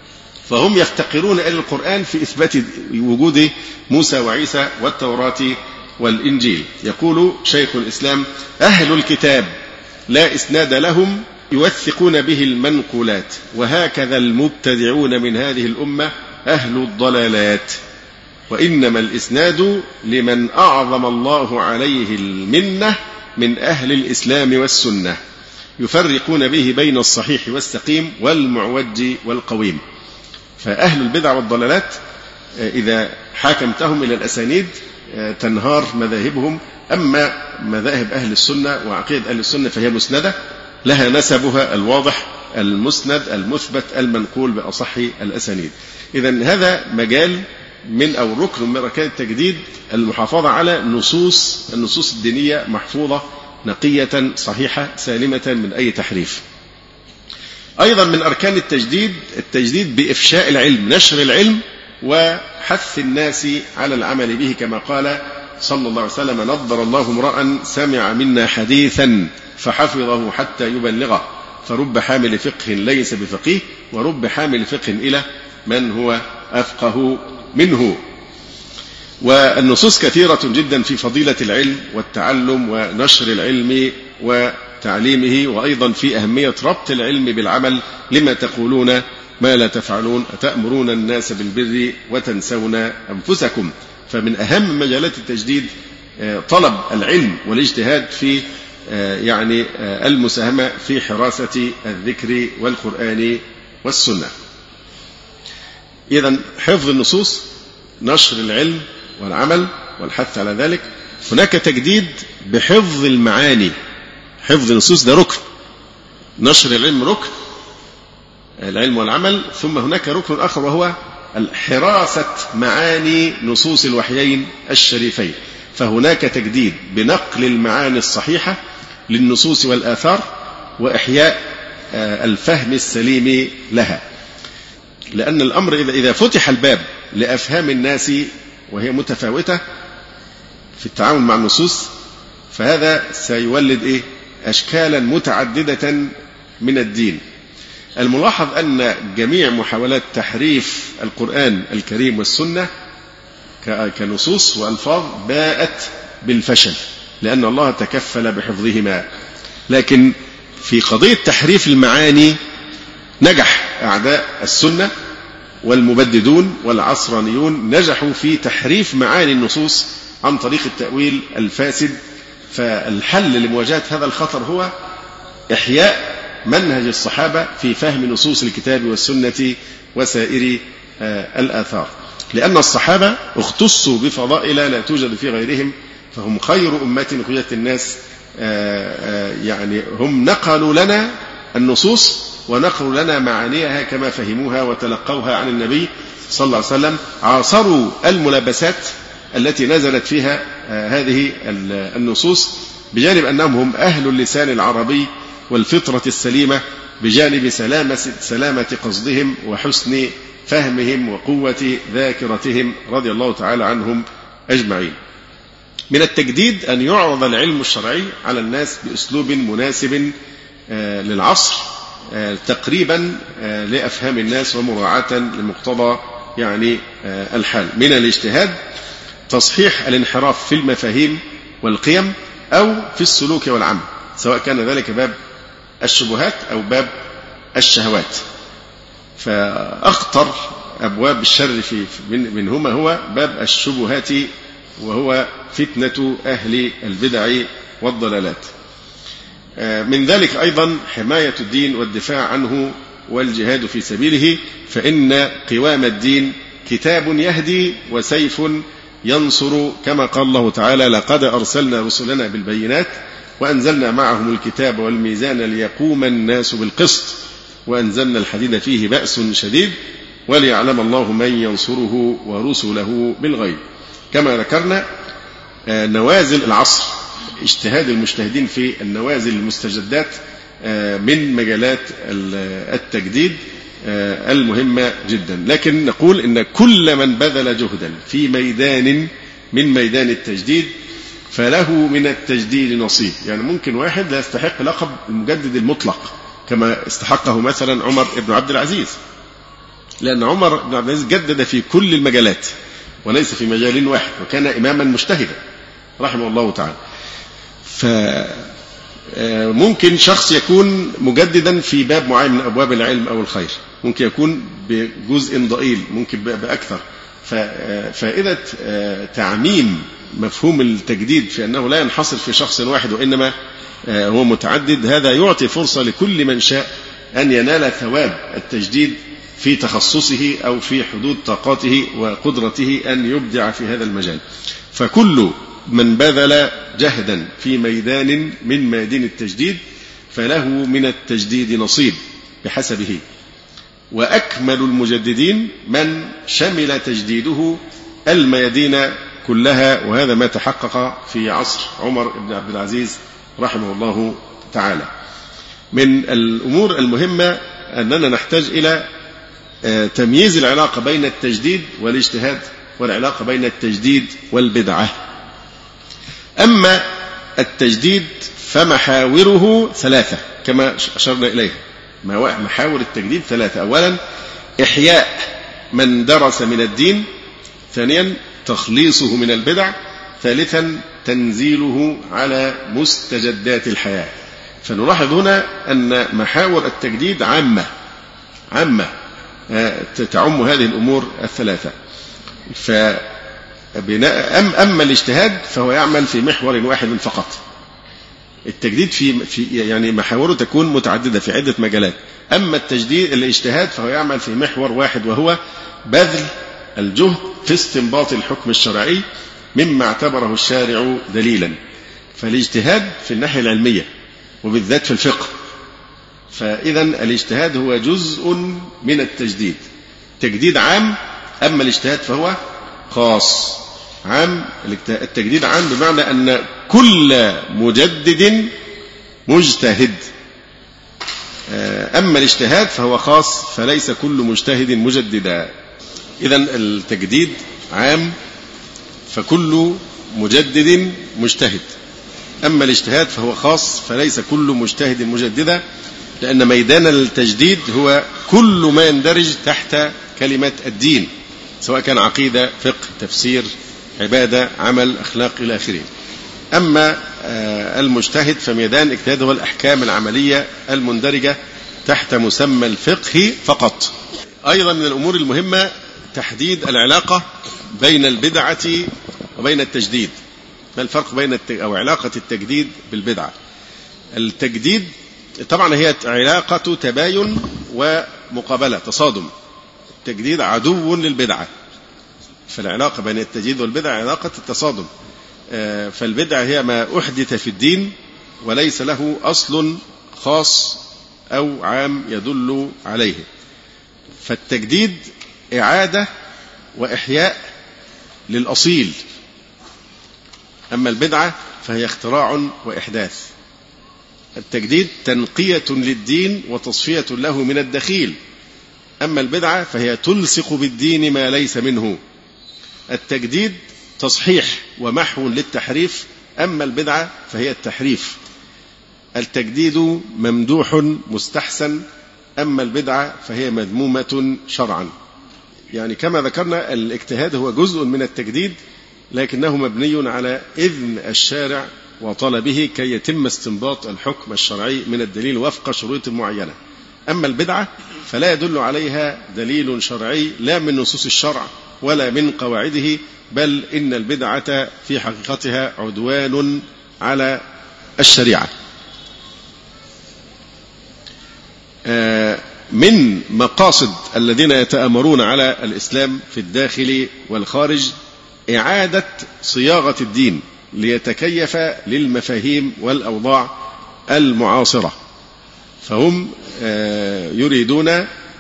فهم يفتقرون إلى القرآن في إثبات وجود موسى وعيسى والتوراة والإنجيل. يقول شيخ الإسلام: أهل الكتاب لا إسناد لهم يوثقون به المنقولات، وهكذا المبتدعون من هذه الأمة أهل الضلالات، وإنما الإسناد لمن أعظم الله عليه المنة من أهل الإسلام والسنة، يفرقون به بين الصحيح والسقيم والمعوج والقويم. فأهل البدع والضلالات إذا حاكمتهم إلى الأسانيد تنهار مذاهبهم. أما مذاهب أهل السنة وعقيدة أهل السنة فهي مسندة لها نسبها الواضح المسند المثبت المنقول بأصح الأسانيد. إذن هذا مجال من أو ركن من أركان التجديد المحافظة على نصوص النصوص الدينية محفوظة نقية صحيحة سالمة من أي تحريف. أيضا من أركان التجديد التجديد بإفشاء العلم، نشر العلم وحث الناس على العمل به، كما قال صلى الله عليه وسلم: نضر الله امرأ سمع منا حديثا فحفظه حتى يبلغه، فرب حامل فقه ليس بفقيه ورب حامل فقه إلى من هو أفقه منه. والنصوص كثيرة جدا في فضيلة العلم والتعلم ونشر العلم وتعليمه، وأيضا في أهمية ربط العلم بالعمل، لما تقولون ما لا تفعلون أتأمرون الناس بالبر وتنسون أنفسكم. فمن أهم مجالات التجديد طلب العلم والاجتهاد في يعني المساهمة في حراسة الذكر والقرآن والسنة. إذن حفظ النصوص، نشر العلم والعمل والحث على ذلك. هناك تجديد بحفظ المعاني، حفظ النصوص ده ركن، نشر العلم ركن العلم والعمل. ثم هناك ركن آخر وهو حراسة معاني نصوص الوحيين الشريفين، فهناك تجديد بنقل المعاني الصحيحة للنصوص والآثار وإحياء الفهم السليم لها. لأن الأمر إذا فتح الباب لأفهام الناس وهي متفاوتة في التعامل مع النصوص، فهذا سيولد إيه؟ أشكالا متعددة من الدين. الملاحظ أن جميع محاولات تحريف القرآن الكريم والسنة كنصوص وألفاظ باءت بالفشل، لأن الله تكفل بحفظهما. لكن في قضية تحريف المعاني نجح أعداء السنة والمبددون والعصرانيون، نجحوا في تحريف معاني النصوص عن طريق التأويل الفاسد. فالحل لمواجهة هذا الخطر هو إحياء منهج الصحابة في فهم نصوص الكتاب والسنة وسائر الآثار، لأن الصحابة اختصوا بفضائل لا توجد في غيرهم، فهم خير أمة أخرجت الناس. يعني هم نقلوا لنا النصوص ونقلوا لنا معانيها كما فهموها وتلقوها عن النبي صلى الله عليه وسلم، عاصروا الملابسات التي نزلت فيها هذه النصوص، بجانب أنهم هم أهل اللسان العربي والفطرة السليمة، بجانب سلامة, سلامة قصدهم وحسن فهمهم وقوة ذاكرتهم رضي الله تعالى عنهم أجمعين. من التجديد أن يعرض العلم الشرعي على الناس بأسلوب مناسب للعصر، تقريبا لأفهام الناس ومراعاة لمقتضى يعني الحال. من الاجتهاد تصحيح الانحراف في المفاهيم والقيم أو في السلوك والعمل، سواء كان ذلك باب الشبهات أو باب الشهوات. فأخطر أبواب الشر في منهما هو باب الشبهات، وهو فتنة أهل البدع والضلالات. من ذلك أيضا حماية الدين والدفاع عنه والجهاد في سبيله، فإن قوام الدين كتاب يهدي وسيف ينصر، كما قال الله تعالى: لقد أرسلنا رسلنا بالبينات وأنزلنا معهم الكتاب والميزان ليقوم الناس بالقسط وأنزلنا الحديد فيه بأس شديد وليعلم الله من ينصره ورسله بالغيب. كما ذكرنا نوازل العصر، اجتهاد المجتهدين في النوازل المستجدات من مجالات التجديد المهمة جدا. لكن نقول إن كل من بذل جهدا في ميدان من ميدان التجديد فله من التجديد نصيب. يعني ممكن واحد لا يستحق لقب المجدد المطلق كما استحقه مثلا عمر بن عبد العزيز، لأن عمر بن عبد العزيز جدد في كل المجالات وليس في مجال واحد، وكان إماما مجتهدا رحمه الله تعالى. فممكن شخص يكون مجددا في باب معين من أبواب العلم أو الخير، ممكن يكون بجزء ضئيل، ممكن بأكثر. ففائدة تعميم مفهوم التجديد في أنه لا ينحصر في شخص واحد وإنما هو متعدد، هذا يعطي فرصة لكل من شاء أن ينال ثواب التجديد في تخصصه أو في حدود طاقاته وقدرته أن يبدع في هذا المجال. فكل من بذل جهدا في ميدان من ميادين التجديد فله من التجديد نصيب بحسبه. وأكمل المجددين من شمل تجديده الميادين كلها، وهذا ما تحقق في عصر عمر بن عبد العزيز رحمه الله تعالى. من الأمور المهمة أننا نحتاج إلى تمييز العلاقة بين التجديد والاجتهاد والعلاقة بين التجديد والبدعة. أما التجديد فمحاوره ثلاثة كما أشرنا إليها. محاور التجديد ثلاثة: أولا إحياء من درس من الدين، ثانيا تخليصه من البدع، ثالثا تنزيله على مستجدات الحياة. فنلاحظ هنا أن محاور التجديد عامة عامة تعم هذه الأمور الثلاثة. أما الاجتهاد فهو يعمل في محور واحد فقط. التجديد في, في يعني محاوره تكون متعددة في عدة مجالات. أما التجديد الاجتهاد فهو يعمل في محور واحد، وهو بذل الجهد في استنباط الحكم الشرعي مما اعتبره الشارع دليلا. فالاجتهاد في الناحية العلمية وبالذات في الفقه، فإذا الاجتهاد هو جزء من التجديد، تجديد عام أما الاجتهاد فهو خاص. عام التجديد عام بمعنى أن كل مجدد مجتهد. أما الاجتهاد فهو خاص، فليس كل مجتهد مجددا. إذن التجديد عام، فكل مجدد مجتهد. أما الاجتهاد فهو خاص، فليس كل مجتهد مجددا، لأن ميدان التجديد هو كل ما يندرج تحت كلمة الدين، سواء كان عقيدة، فقه، تفسير، عبادة، عمل، أخلاق إلى آخره. أما المجتهد فميدان اجتهاد هو الأحكام العملية المندرجة تحت مسمى الفقه فقط. أيضا من الأمور المهمة تحديد العلاقة بين البدعة وبين التجديد. ما الفرق بين الت... أو علاقة التجديد بالبدعة؟ التجديد طبعا هي علاقة تباين ومقابلة، تصادم. التجديد عدو للبدعة، فالعلاقة بين التجديد والبدعة علاقة التصادم. فالبدعة هي ما أحدث في الدين وليس له أصل خاص أو عام يدل عليه. فالتجديد إعادة وإحياء للأصيل، أما البدعة فهي اختراع وإحداث. التجديد تنقية للدين وتصفية له من الدخيل، أما البدعة فهي تلصق بالدين ما ليس منه. التجديد تصحيح ومحو للتحريف، أما البدعة فهي التحريف. التجديد ممدوح مستحسن، أما البدعة فهي مذمومة شرعا. يعني كما ذكرنا الاجتهاد هو جزء من التجديد، لكنه مبني على إذن الشارع وطلبه كي يتم استنباط الحكم الشرعي من الدليل وفق شروط معينة. أما البدعة فلا يدل عليها دليل شرعي لا من نصوص الشرع ولا من قواعده، بل إن البدعة في حقيقتها عدوان على الشريعة. من مقاصد الذين يتآمرون على الإسلام في الداخل والخارج إعادة صياغة الدين ليتكيف للمفاهيم والأوضاع المعاصرة. فهم يريدون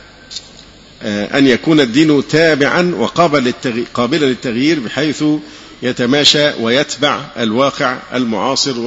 أن يكون الدين تابعا وقابلا للتغيير بحيث يتماشى ويتبع الواقع المعاصر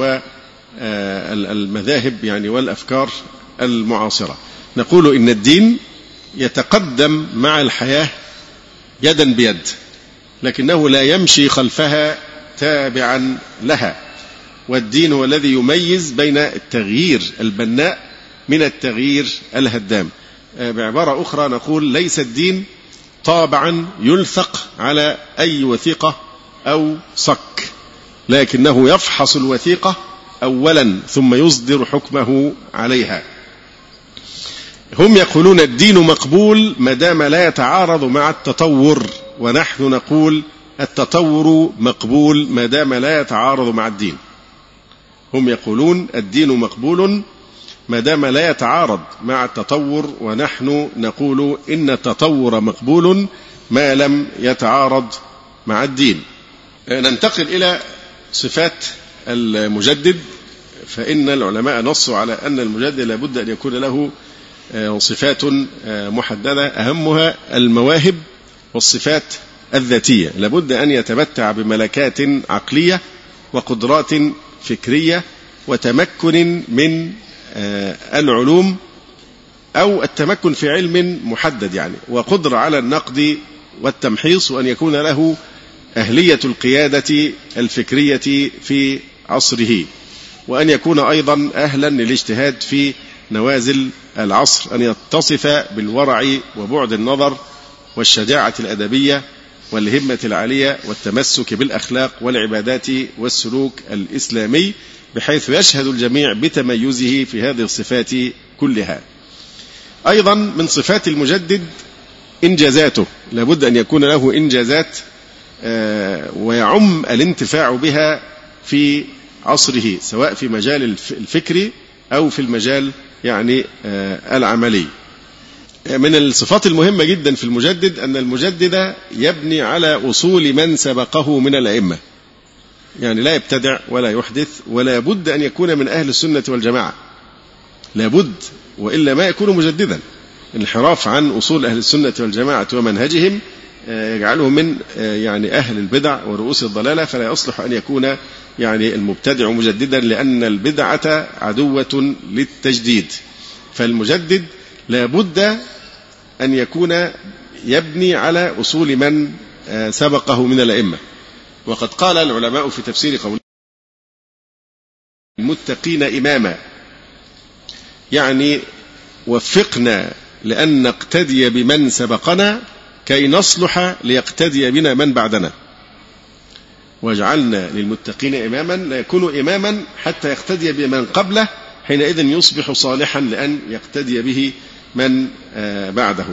والمذاهب يعني والأفكار المعاصرة. نقول إن الدين يتقدم مع الحياة يدا بيد، لكنه لا يمشي خلفها تابعا لها. والدين هو الذي يميز بين التغيير البناء من التغيير الهدام. بعبارة أخرى نقول ليس الدين طابعا يلثق على أي وثيقة أو صك، لكنه يفحص الوثيقة أولا ثم يصدر حكمه عليها. هم يقولون الدين مقبول ما دام لا يتعارض مع التطور، ونحن نقول التطور مقبول ما دام لا يتعارض مع الدين. هم يقولون الدين مقبول ما دام لا يتعارض مع التطور، ونحن نقول إن التطور مقبول ما لم يتعارض مع الدين. ننتقل إلى صفات المجدد، فإن العلماء نصوا على أن المجدد لابد أن يكون له صفات محددة، أهمها المواهب والصفات الذاتية. لابد أن يتمتع بملكات عقلية وقدرات فكرية وتمكن من العلوم أو التمكن في علم محدد يعني، وقدرة على النقد والتمحيص، وأن يكون له أهلية القيادة الفكرية في عصره، وأن يكون أيضا أهلا للاجتهاد في نوازل العصر، أن يتصف بالورع وبعد النظر والشجاعة الأدبية والهمة العالية والتمسك بالأخلاق والعبادات والسلوك الإسلامي، بحيث يشهد الجميع بتميزه في هذه الصفات كلها. أيضا من صفات المجدد إنجازاته، لابد أن يكون له إنجازات ويعم الانتفاع بها في عصره، سواء في مجال الفكر أو في المجال يعني العملي. من الصفات المهمة جدا في المجدد أن المجدد يبني على أصول من سبقه من الأئمة، يعني لا يبتدع ولا يحدث، ولا بد أن يكون من أهل السنة والجماعة، لابد، وإلا ما يكون مجددا. الانحراف عن أصول أهل السنة والجماعة ومنهجهم يجعله من يعني أهل البدع ورؤوس الضلالة، فلا يصلح أن يكون يعني المبتدع مجددا، لأن البدعة عدوة للتجديد. فالمجدد لا بد أن يكون يبني على أصول من سبقه من الأئمة. وقد قال العلماء في تفسير قول المتقين إماما، يعني وفقنا لأن نقتدي بمن سبقنا كي نصلح ليقتدي بنا من بعدنا، واجعلنا للمتقين إماما، لا يكون إماما حتى يقتدي بمن قبله، حينئذ يصبح صالحا لأن يقتدي به من بعده.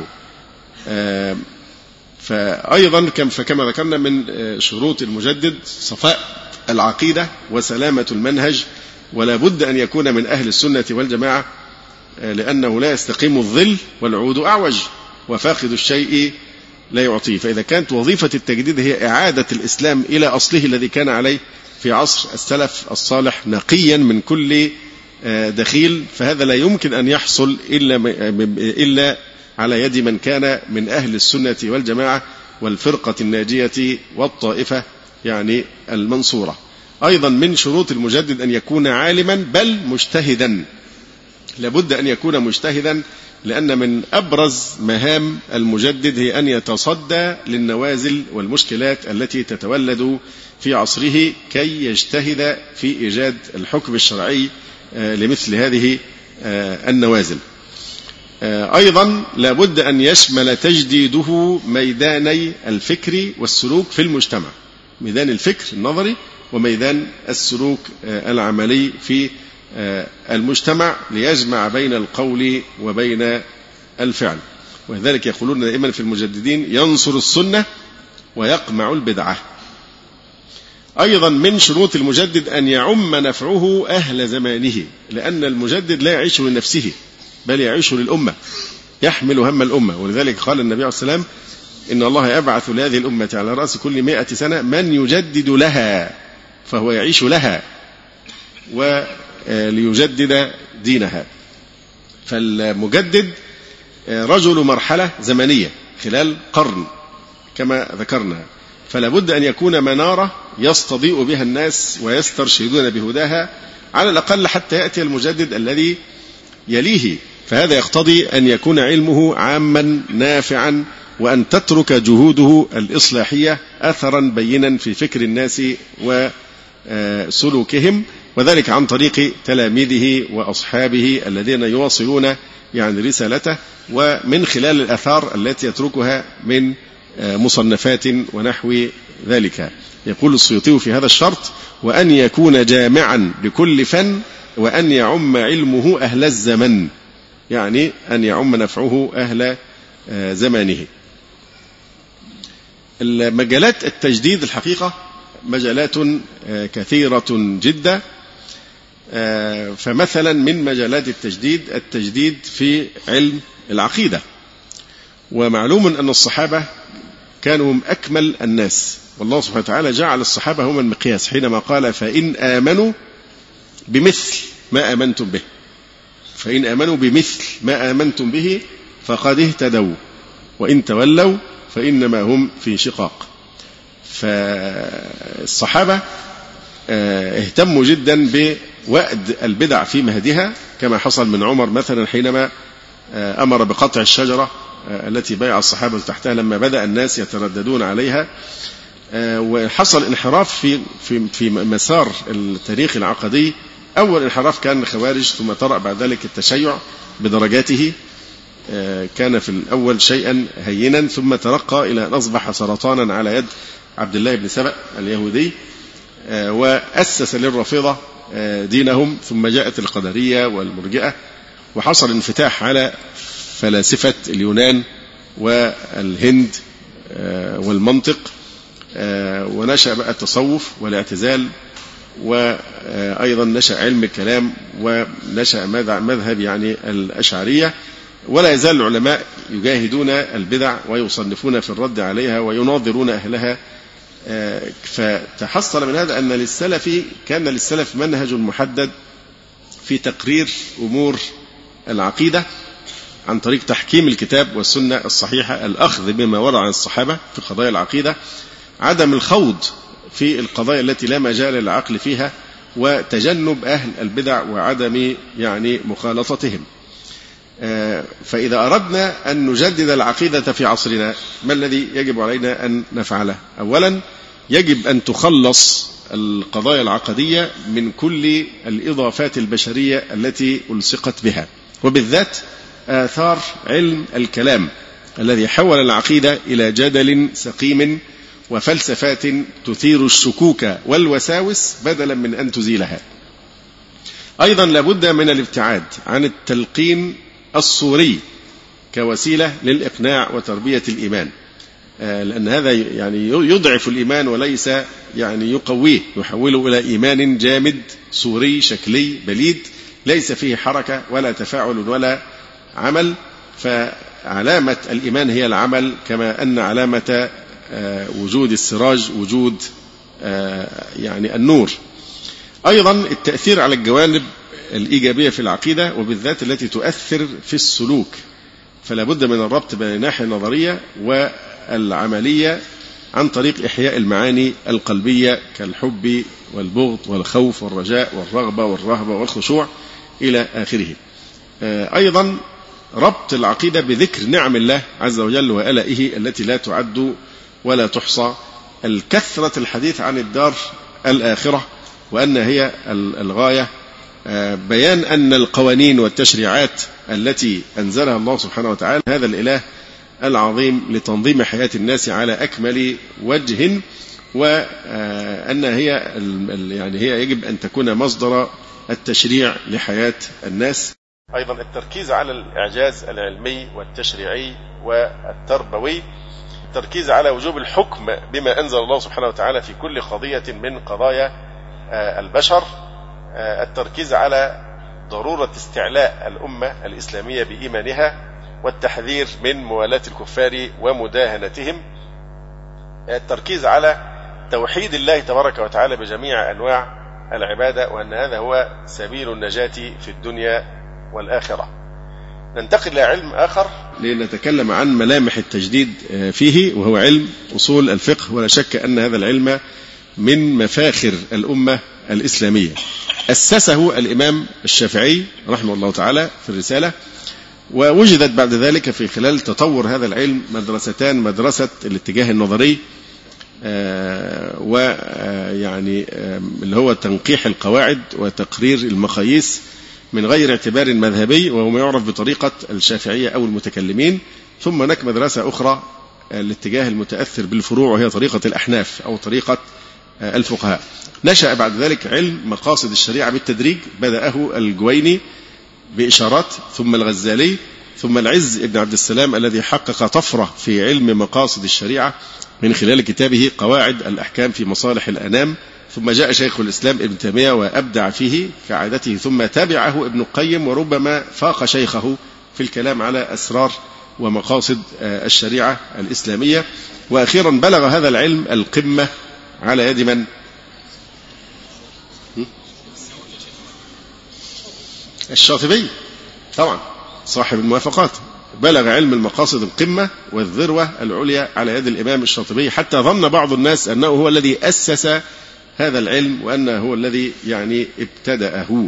فأيضا فكما ذكرنا من شروط المجدد صفاء العقيدة وسلامة المنهج، ولا بد أن يكون من أهل السنة والجماعة، لأنه لا يستقيم الظل والعود أعوج، وفاقد الشيء لا يعطيه. فإذا كانت وظيفة التجديد هي إعادة الإسلام إلى أصله الذي كان عليه في عصر السلف الصالح نقيا من كل دخيل، فهذا لا يمكن أن يحصل إلا إلا على يد من كان من أهل السنة والجماعة والفرقة الناجية والطائفة يعني المنصورة. أيضا من شروط المجدد أن يكون عالما بل مجتهدا، لابد أن يكون مجتهدا، لأن من أبرز مهام المجدد هي أن يتصدى للنوازل والمشكلات التي تتولد في عصره كي يجتهد في إيجاد الحكم الشرعي لمثل هذه النوازل. أيضا لابد أن يشمل تجديده ميداني الفكر والسلوك في المجتمع، ميدان الفكر النظري وميدان السلوك العملي في المجتمع، ليجمع بين القول وبين الفعل. ولذلك يقولون دائما في المجددين ينصر السنة ويقمع البدعة. أيضا من شروط المجدد أن يعم نفعه أهل زمانه، لأن المجدد لا يعيش لنفسه بل يعيش للأمة، يحمل هم الأمة. ولذلك قال النبي عليه الصلاة والسلام إن الله يبعث لهذه الأمة على رأس كل مائة سنة من يجدد لها، فهو يعيش لها وليجدد دينها. فالمجدد رجل مرحلة زمنية خلال قرن كما ذكرنا، فلا بد أن يكون منارة يستضيء بها الناس ويسترشدون بهداها على الأقل حتى يأتي المجدد الذي يليه. فهذا يقتضي أن يكون علمه عاما نافعا، وأن تترك جهوده الإصلاحية أثرا بينا في فكر الناس وسلوكهم، وذلك عن طريق تلاميذه وأصحابه الذين يواصلون يعني رسالته، ومن خلال الآثار التي يتركها من مصنفات ونحو ذلك. يقول السيوطي في هذا الشرط: وأن يكون جامعا لكل فن، وأن يعم علمه أهل الزمن، يعني أن يعم نفعه أهل زمانه. المجالات التجديد الحقيقة مجالات كثيرة جدا. فمثلا من مجالات التجديد التجديد في علم العقيدة، ومعلوم أن الصحابة كانوا هم أكمل الناس، والله سبحانه وتعالى جعل الصحابة هم المقياس حينما قال فإن آمنوا بمثل ما آمنتم به، فإن آمنوا بمثل ما آمنتم به فقد اهتدوا، وإن تولوا فإنما هم في شقاق. فالصحابة اهتموا جدا بوأد البدع في مهدها، كما حصل من عمر مثلا حينما أمر بقطع الشجرة التي بايع الصحابة تحتها لما بدأ الناس يترددون عليها. وحصل انحراف في في في مسار التاريخ العقدي. أول انحراف كان الخوارج، ثم طرأ بعد ذلك التشيع بدرجاته. كان في الأول شيئا هينا، ثم ترقى إلى أن أصبح سرطانا على يد عبد الله بن سبأ اليهودي، وأسس للرافضة دينهم. ثم جاءت القدرية والمرجئة، وحصل انفتاح على فلاسفة اليونان والهند والمنطق، ونشأ بقى التصوف والاعتزال، وأيضا نشأ علم الكلام، ونشأ مذهب يعني الأشعرية. ولا يزال العلماء يجاهدون البدع ويصنفون في الرد عليها ويناظرون أهلها. فتحصل من هذا أن للسلف كان للسلف منهج محدد في تقرير أمور العقيدة، عن طريق تحكيم الكتاب والسنة الصحيحة، الأخذ بما ورد عن الصحابة في قضايا العقيدة، عدم الخوض في القضايا التي لا مجال للعقل فيها، وتجنب أهل البدع وعدم يعني مخالطتهم. فإذا أردنا أن نجدد العقيدة في عصرنا، ما الذي يجب علينا أن نفعله؟ أولا يجب أن تخلص القضايا العقدية من كل الإضافات البشرية التي ألصقت بها، وبالذات آثار علم الكلام الذي حول العقيدة إلى جدل سقيم وفلسفات تثير الشكوك والوساوس بدلا من أن تزيلها. أيضا لابد من الابتعاد عن التلقين الصوري كوسيلة للإقناع وتربية الإيمان، لأن هذا يعني يضعف الإيمان وليس يعني يقويه، يحوله إلى إيمان جامد صوري شكلي بليد ليس فيه حركة ولا تفاعل ولا عمل. فعلامة الإيمان هي العمل، كما أن علامة وجود السراج وجود يعني النور. أيضا التأثير على الجوانب الإيجابية في العقيدة وبالذات التي تؤثر في السلوك، فلا بد من الربط بين الناحية النظرية والعملية عن طريق إحياء المعاني القلبية كالحب والبغض والخوف والرجاء والرغبة والرهبة والخشوع إلى آخره. أيضا ربط العقيدة بذكر نعم الله عز وجل وآلائه التي لا تعد ولا تحصى، الكثرة الحديث عن الدار الآخرة وأن هي الغاية، بيان أن القوانين والتشريعات التي أنزلها الله سبحانه وتعالى هذا الإله العظيم لتنظيم حياة الناس على أكمل وجه، وأن هي يعني هي يجب أن تكون مصدر التشريع لحياة الناس. أيضا التركيز على الإعجاز العلمي والتشريعي والتربوي، التركيز على وجوب الحكم بما أنزل الله سبحانه وتعالى في كل قضية من قضايا البشر، التركيز على ضرورة استعلاء الأمة الإسلامية بإيمانها والتحذير من موالاة الكفار ومداهنتهم، التركيز على توحيد الله تبارك وتعالى بجميع أنواع العبادة، وأن هذا هو سبيل النجاة في الدنيا والآخرة. ننتقل إلى علم آخر لنتكلم عن ملامح التجديد فيه، وهو علم أصول الفقه. ولا شك أن هذا العلم من مفاخر الأمة الإسلامية. أسسه الإمام الشافعي رحمه الله تعالى في الرسالة، ووجدت بعد ذلك في خلال تطور هذا العلم مدرستان، مدرسة الاتجاه النظري ويعني اللي هو تنقيح القواعد وتقرير المقاييس من غير اعتبار مذهبي، وهو ما يعرف بطريقة الشافعية أو المتكلمين. ثم هناك مدرسة أخرى الاتجاه المتأثر بالفروع، وهي طريقة الأحناف أو طريقة الفقهاء. نشأ بعد ذلك علم مقاصد الشريعة بالتدريج، بدأه الجويني بإشارات، ثم الغزالي، ثم العز ابن عبد السلام الذي حقق طفرة في علم مقاصد الشريعة من خلال كتابه قواعد الأحكام في مصالح الأنام، ثم جاء شيخ الإسلام ابن تيمية وأبدع فيه كعادته، ثم تابعه ابن القيم وربما فاق شيخه في الكلام على أسرار ومقاصد الشريعة الإسلامية. وأخيرا بلغ هذا العلم القمة على يد من؟ الشاطبي طبعا صاحب الموافقات. بلغ علم المقاصد القمة والذروة العليا على يد الإمام الشاطبي، حتى ظن بعض الناس أنه هو الذي أسس هذا العلم وأنه هو الذي يعني ابتدأه.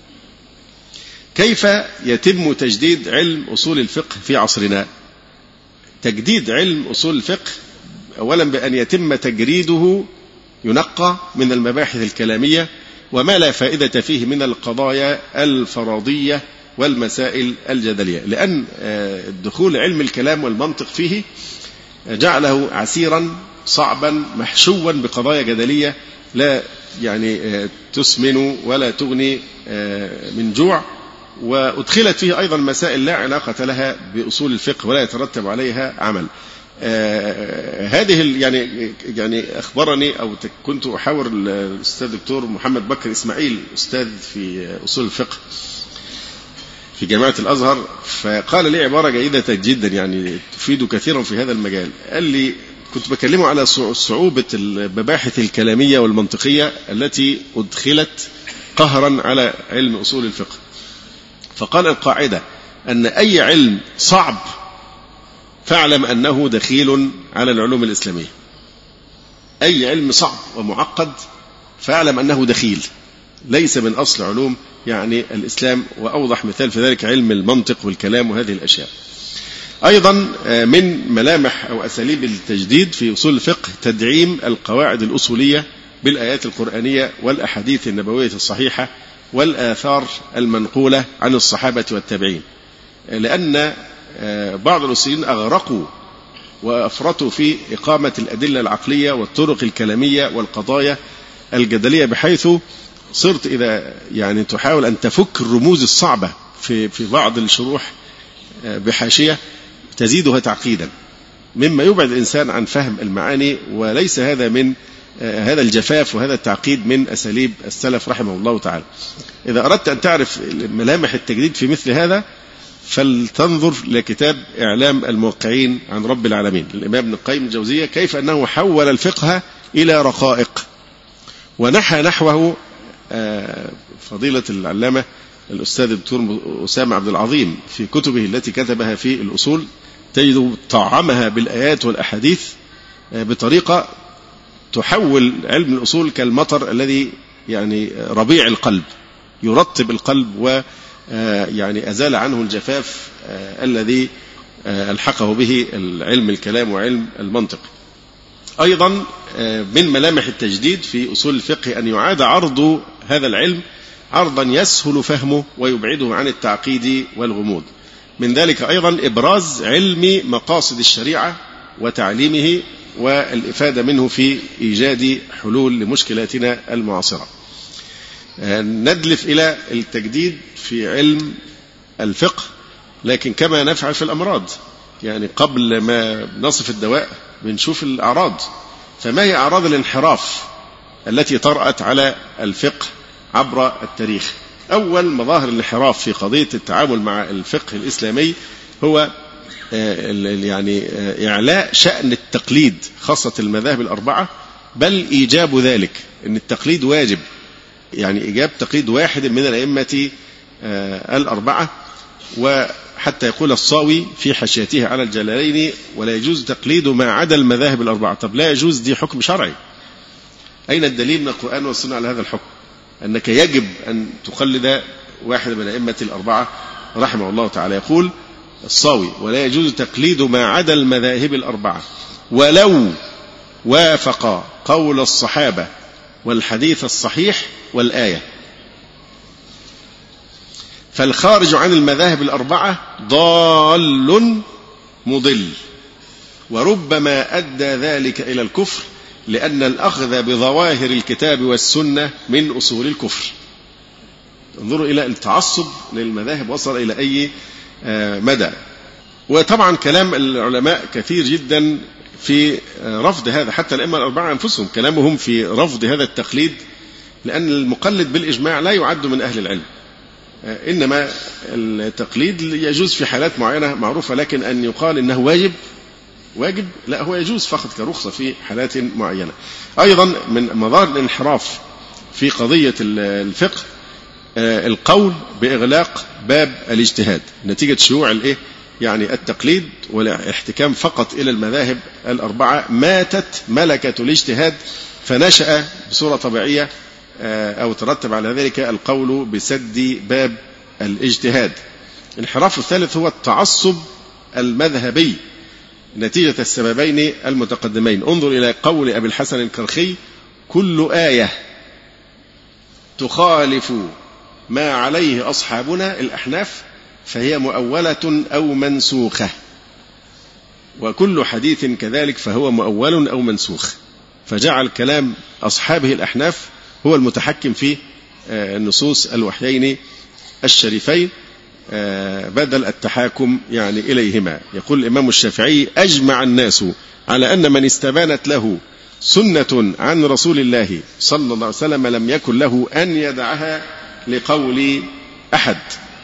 كيف يتم تجديد علم أصول الفقه في عصرنا؟ تجديد علم أصول الفقه أولا بأن يتم تجريده، ينقى من المباحث الكلامية وما لا فائدة فيه من القضايا الفرضية والمسائل الجدلية، لأن دخول علم الكلام والمنطق فيه جعله عسيرا صعبا محشوا بقضايا جدلية لا يعني تسمن ولا تغني من جوع، وأدخلت فيه أيضا مسائل لا علاقة لها بأصول الفقه ولا يترتب عليها عمل. آه هذه يعني يعني أخبرني أو كنت أحاور الأستاذ الدكتور محمد بكر إسماعيل أستاذ في أصول الفقه في جامعة الأزهر، فقال لي عبارة جيدة جدا يعني تفيد كثيرا في هذا المجال. قال لي كنت بكلمه على صعوبة المباحث الكلامية والمنطقية التي أدخلت قهرا على علم أصول الفقه، فقال القاعدة أن أي علم صعب فاعلم أنه دخيل على العلوم الإسلامية. أي علم صعب ومعقد فاعلم أنه دخيل ليس من أصل علوم يعني الإسلام. وأوضح مثال في ذلك علم المنطق والكلام وهذه الأشياء. أيضا من ملامح أو أساليب التجديد في أصول الفقه تدعيم القواعد الأصولية بالآيات القرآنية والأحاديث النبوية الصحيحة والآثار المنقولة عن الصحابة والتابعين، لأن بعض الأصوليين أغرقوا وأفرطوا في إقامة الأدلة العقلية والطرق الكلامية والقضايا الجدلية، بحيث صرت إذا يعني تحاول أن تفك الرموز الصعبة في في بعض الشروح بحاشية تزيدها تعقيدا، مما يبعد الإنسان عن فهم المعاني. وليس هذا من هذا الجفاف وهذا التعقيد من أساليب السلف رحمه الله تعالى. إذا أردت أن تعرف ملامح التجديد في مثل هذا فلتنظر لكتاب إعلام الموقعين عن رب العالمين الإمام ابن القيم الجوزية، كيف أنه حول الفقه إلى رقائق ونحى نحوه فضيلة العلامة الأستاذ الدكتور أسامة عبد العظيم في كتبه التي كتبها في الأصول، تجد طعمها بالآيات والأحاديث بطريقة تحول علم الأصول كالمطر الذي يعني ربيع القلب، يرطب القلب ويعني أزال عنه الجفاف الذي ألحقه به العلم الكلام وعلم المنطق. أيضا من ملامح التجديد في أصول الفقه أن يعاد عرض هذا العلم عرضا يسهل فهمه ويبعده عن التعقيد والغموض. من ذلك أيضا إبراز علم مقاصد الشريعة وتعليمه والإفادة منه في إيجاد حلول لمشكلاتنا المعاصرة. ندلف إلى التجديد في علم الفقه، لكن كما نفعل في الأمراض، يعني قبل ما نصف الدواء بنشوف الأعراض. فما هي أعراض الانحراف التي طرأت على الفقه عبر التاريخ؟ أول مظاهر الانحراف في قضية التعامل مع الفقه الإسلامي هو يعني إعلاء شأن التقليد خاصة المذاهب الأربعة، بل إيجاب ذلك، أن التقليد واجب، يعني إيجاب تقليد واحد من الأئمة الأربعة. وحتى يقول الصاوي في حاشيته على الجلالين: ولا يجوز تقليد ما عدا المذاهب الأربعة. طب لا يجوز، دي حكم شرعي، أين الدليل من القرآن والسنة على هذا الحكم أنك يجب أن تقلد واحد من الأئمة الأربعة رحمه الله تعالى؟ يقول الصاوي: ولا يجوز تقليد ما عدا المذاهب الأربعة ولو وافق قول الصحابة والحديث الصحيح والآية، فالخارج عن المذاهب الأربعة ضال مضل، وربما أدى ذلك إلى الكفر، لأن الأخذ بظواهر الكتاب والسنة من أصول الكفر. انظروا إلى التعصب للمذاهب وصل إلى أي مدى. وطبعا كلام العلماء كثير جدا في رفض هذا، حتى الأئمة الأربعة أنفسهم كلامهم في رفض هذا التقليد، لأن المقلد بالإجماع لا يعد من أهل العلم، إنما التقليد يجوز في حالات معينة معروفة، لكن أن يقال إنه واجب واجب لا، هو يجوز فقط كرخصة في حالات معينة. أيضا من مظاهر الانحراف في قضية الفقه القول بإغلاق باب الاجتهاد نتيجة شيوع الإيه يعني التقليد والاحتكام فقط إلى المذاهب الأربعة. ماتت ملكة الاجتهاد، فنشأ بصورة طبيعية أو ترتب على ذلك القول بسد باب الاجتهاد. الانحراف الثالث هو التعصب المذهبي نتيجة السببين المتقدمين. انظر إلى قول أبي الحسن الكرخي: كل آية تخالف ما عليه أصحابنا الأحناف فهي مؤولة أو منسوخة، وكل حديث كذلك فهو مؤول أو منسوخ. فجعل كلام أصحابه الأحناف هو المتحكم في النصوص الوحيين الشريفين بدل التحاكم يعني إليهما. يقول الإمام الشافعي: أجمع الناس على أن من استبانت له سنة عن رسول الله صلى الله عليه وسلم لم يكن له أن يدعها لقول أحد.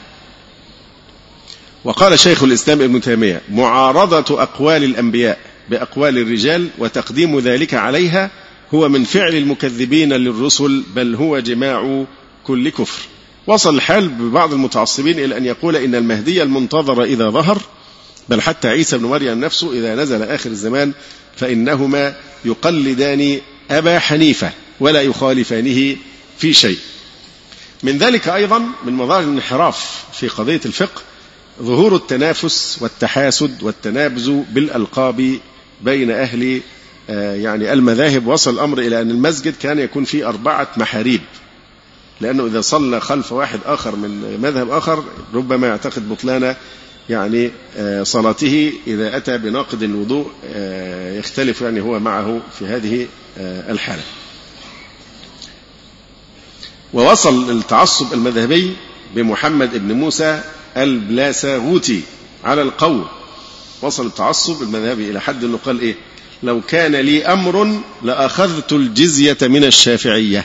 وقال شيخ الإسلام ابن تيمية: معارضة أقوال الأنبياء بأقوال الرجال وتقديم ذلك عليها هو من فعل المكذبين للرسل، بل هو جماع كل كفر. وصل الحال ببعض المتعصبين إلى أن يقول إن المهدي المنتظر إذا ظهر، بل حتى عيسى بن مريم نفسه إذا نزل آخر الزمان فإنهما يقلدان أبا حنيفة ولا يخالفانه في شيء. من ذلك أيضا من مظاهر الانحراف في قضية الفقه ظهور التنافس والتحاسد والتنابز بالألقاب بين أهل يعني المذاهب. وصل الأمر إلى أن المسجد كان يكون فيه أربعة محاريب، لأنه إذا صلى خلف واحد آخر من مذهب آخر ربما يعتقد بطلان يعني صلاته إذا أتى بناقض الوضوء يختلف يعني هو معه في هذه الحالة. ووصل التعصب المذهبي بمحمد بن موسى البلاساغوتي على القول، وصل التعصب المذهبي إلى حد أنه قال إيه: لو كان لي أمر لأخذت الجزية من الشافعية.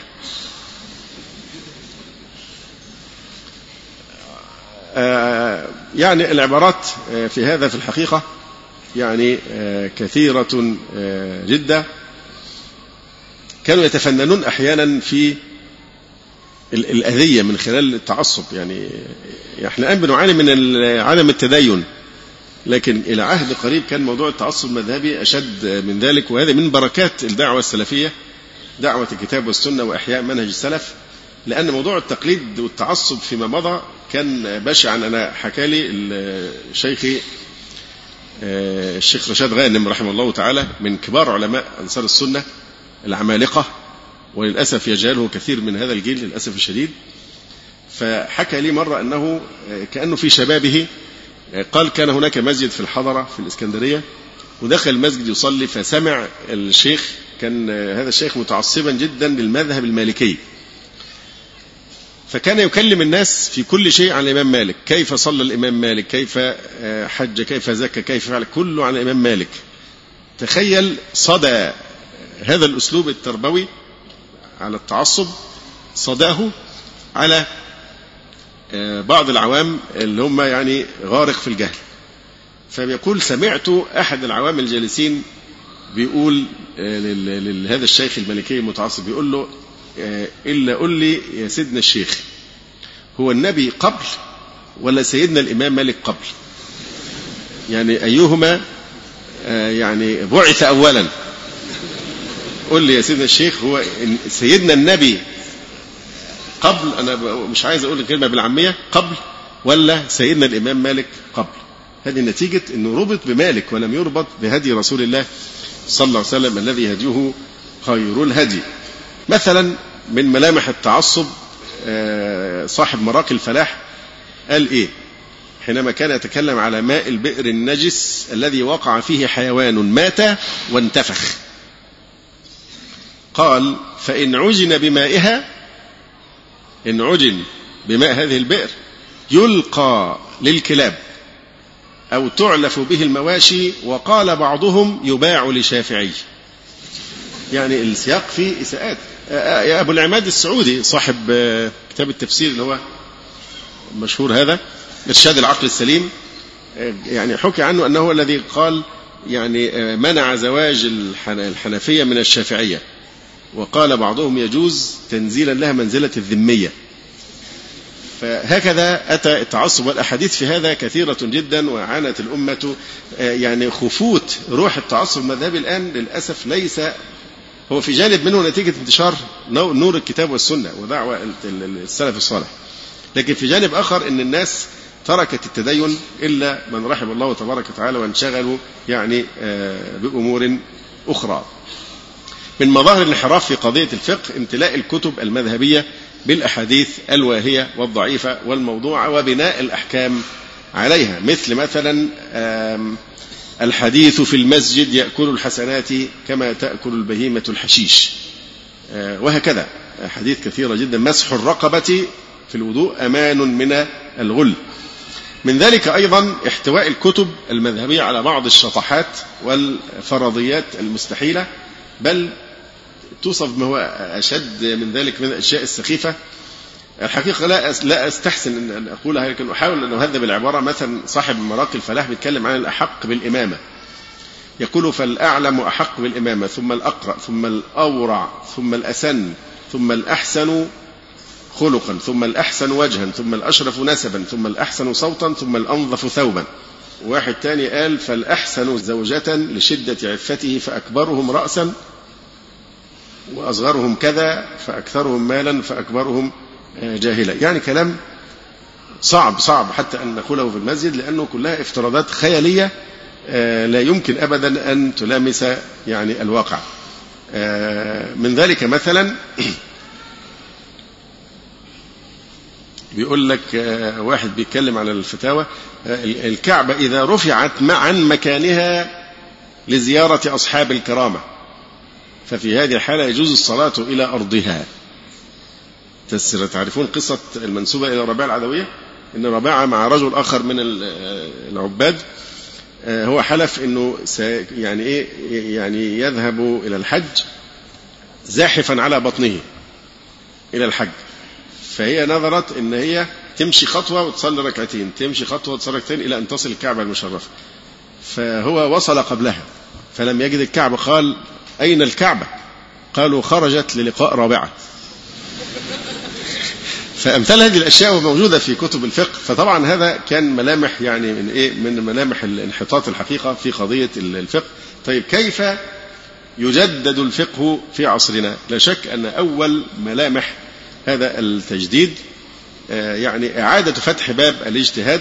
آه يعني العبارات في هذا في الحقيقة يعني آه كثيرة آه جدا. كانوا يتفننون أحيانا في الأذية من خلال التعصب. يعني احنا الآن بنعاني من عدم التدين، لكن إلى عهد قريب كان موضوع التعصب المذهبي أشد من ذلك، وهذا من بركات الدعوة السلفية، دعوة الكتاب والسنة وإحياء منهج السلف. لأن موضوع التقليد والتعصب فيما مضى كان بشعا. أنا حكى لي الشيخي الشيخ رشاد غانم رحمه الله تعالى من كبار علماء أنصار السنة العمالقة، وللأسف يجهله كثير من هذا الجيل للأسف الشديد. فحكى لي مرة أنه كأنه في شبابه قال كان هناك مسجد في الحضرة في الإسكندرية، ودخل المسجد يصلي فسمع الشيخ، كان هذا الشيخ متعصبا جدا للمذهب المالكي، فكان يكلم الناس في كل شيء عن الإمام مالك، كيف صلى الإمام مالك، كيف حج، كيف زكى، كيف فعل، كله عن الإمام مالك. تخيل صدى هذا الأسلوب التربوي على التعصب صداه على بعض العوام اللي هم يعني غارق في الجهل. فبيقول سمعت أحد العوام الجالسين بيقول لهذا الشيخ المالكي المتعصب، بيقول له إلا قل لي يا سيدنا الشيخ، هو النبي قبل ولا سيدنا الإمام مالك قبل؟ يعني أيهما يعني بعث أولا؟ قل لي يا سيدنا الشيخ، هو سيدنا النبي قبل، أنا مش عايز أقول الكلمة بالعامية، قبل ولا سيدنا الإمام مالك قبل؟ هذه نتيجة أنه ربط بمالك ولم يربط بهدي رسول الله صلى الله عليه وسلم الذي هديه خير الهدي. مثلا من ملامح التعصب صاحب مراقي الفلاح قال إيه حينما كان يتكلم على ماء البئر النجس الذي وقع فيه حيوان مات وانتفخ؟ قال فإن عجن بمائها، إن عجن بماء هذه البئر يلقى للكلاب أو تعلف به المواشي، وقال بعضهم يباع لشافعي. يعني السياق فيه إساءات. يا أبو العماد السعودي صاحب كتاب التفسير اللي هو مشهور هذا إرشاد العقل السليم، يعني حكي عنه أنه الذي قال يعني منع زواج الحنفية من الشافعية، وقال بعضهم يجوز تنزيلا لها منزلة الذمية. فهكذا أتى التعصب، والأحاديث في هذا كثيرة جدا، وعانت الأمة يعني خفوت روح التعصب المذهبي الآن للأسف. ليس هو في جانب منه نتيجة انتشار نور الكتاب والسنة ودعوة السلف الصالح، لكن في جانب آخر أن الناس تركت التدين إلا من رحم الله تبارك وتعالى، وانشغلوا يعني بأمور أخرى. من مظاهر الانحراف في قضية الفقه امتلاء الكتب المذهبية بالأحاديث الواهية والضعيفة والموضوعة وبناء الأحكام عليها، مثل مثلا الحديث في المسجد يأكل الحسنات كما تأكل البهيمة الحشيش، وهكذا حديث كثيرة جدا. مسح الرقبة في الوضوء أمان من الغل. من ذلك أيضا احتواء الكتب المذهبية على بعض الشطحات والفرضيات المستحيلة، بل توصف ما هو أشد من ذلك من الأشياء السخيفة. الحقيقة لا لا أستحسن أن أقولها، لكن أحاول أن أهذب العبارة. مثلا صاحب مراقي الفلاح بيتكلم عن الأحق بالإمامة، يقول فالأعلم أحق بالإمامة، ثم الأقرأ، ثم الأورع، ثم الأسن، ثم الأحسن خلقا ثم الأحسن وجها ثم الأشرف نسبا ثم الأحسن صوتا ثم الأنظف ثوبا. واحد تاني قال فالأحسن زوجة لشدة عفته فأكبرهم رأسا وأصغرهم كذا فأكثرهم مالا فأكبرهم جاهلا. يعني كلام صعب صعب حتى أن نقوله في المسجد، لأنه كلها افتراضات خيالية لا يمكن أبدا أن تلامس يعني الواقع. من ذلك مثلا بيقول لك واحد بيتكلم على الفتاوى، الكعبة إذا رفعت عن مكانها لزيارة أصحاب الكرامة ففي هذه الحالة يجوز الصلاة إلى أرضها. تعرفون قصة المنسوبة إلى ربيعة العدوية، إن ربيعة مع رجل آخر من العباد هو حلف إنه يعني إيه يعني يذهب إلى الحج زاحفا على بطنه إلى الحج، فهي نظرت إن هي تمشي خطوة وتصلي ركعتين، تمشي خطوة وتصلي ركعتين إلى أن تصل الكعبة المشرفة، فهو وصل قبلها فلم يجد الكعبة، قال أين الكعبة؟ قالوا خرجت للقاء رابعة. فأمثال هذه الأشياء موجودة في كتب الفقه. فطبعا هذا كان ملامح يعني من إيه من ملامح الانحطاط الحقيقة في قضية الفقه. طيب كيف يجدد الفقه في عصرنا؟ لا شك أن أول ملامح هذا التجديد يعني إعادة فتح باب الاجتهاد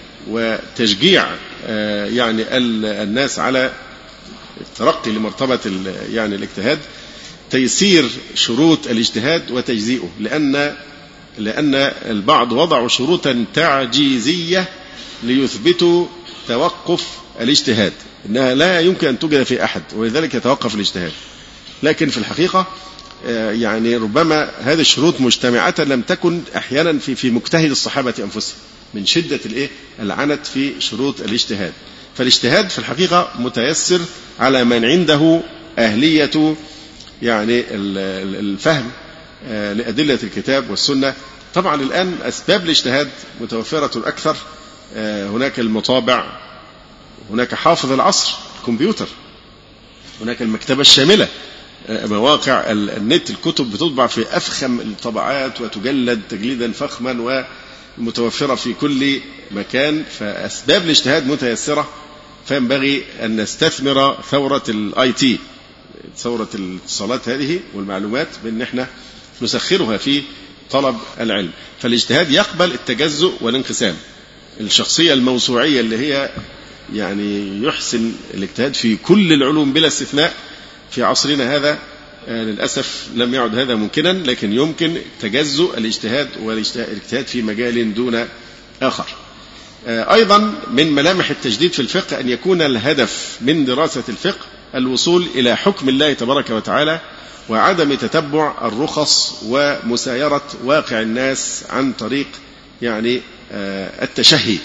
وتشجيع يعني الناس على الترقي لمرتبة يعني الاجتهاد، تيسير شروط الاجتهاد وتجزئه، لأن لأن البعض وضعوا شروطا تعجيزية ليثبتوا توقف الاجتهاد، إنها لا يمكن أن توجد في أحد ولذلك يتوقف الاجتهاد. لكن في الحقيقة يعني ربما هذه الشروط مجتمعة لم تكن أحيانا في في مجتهد الصحابة أنفسهم من شدة الإيه العنت في شروط الاجتهاد. فالاجتهاد في الحقيقة متيسر على من عنده أهلية يعني الفهم لأدلة الكتاب والسنة. طبعا الآن أسباب الاجتهاد متوفرة أكثر، هناك المطابع، هناك حافظ العصر الكمبيوتر، هناك المكتبة الشاملة، مواقع النت، الكتب بتطبع في أفخم الطبعات وتجلد تجليدا فخما ومتوفرة في كل مكان. فأسباب الاجتهاد متيسرة، فينبغي أن نستثمر ثورة الاي تي، ثورة الاتصالات هذه والمعلومات، بأن احنا نسخرها في طلب العلم. فالاجتهاد يقبل التجزؤ والانقسام. الشخصية الموسوعية اللي هي يعني يحسن الاجتهاد في كل العلوم بلا استثناء في عصرنا هذا للأسف لم يعد هذا ممكنا، لكن يمكن تجزؤ الاجتهاد والاجتهاد في مجال دون آخر. أيضا من ملامح التجديد في الفقه أن يكون الهدف من دراسة الفقه الوصول إلى حكم الله تبارك وتعالى وعدم تتبع الرخص ومسايرة واقع الناس عن طريق يعني التشهي.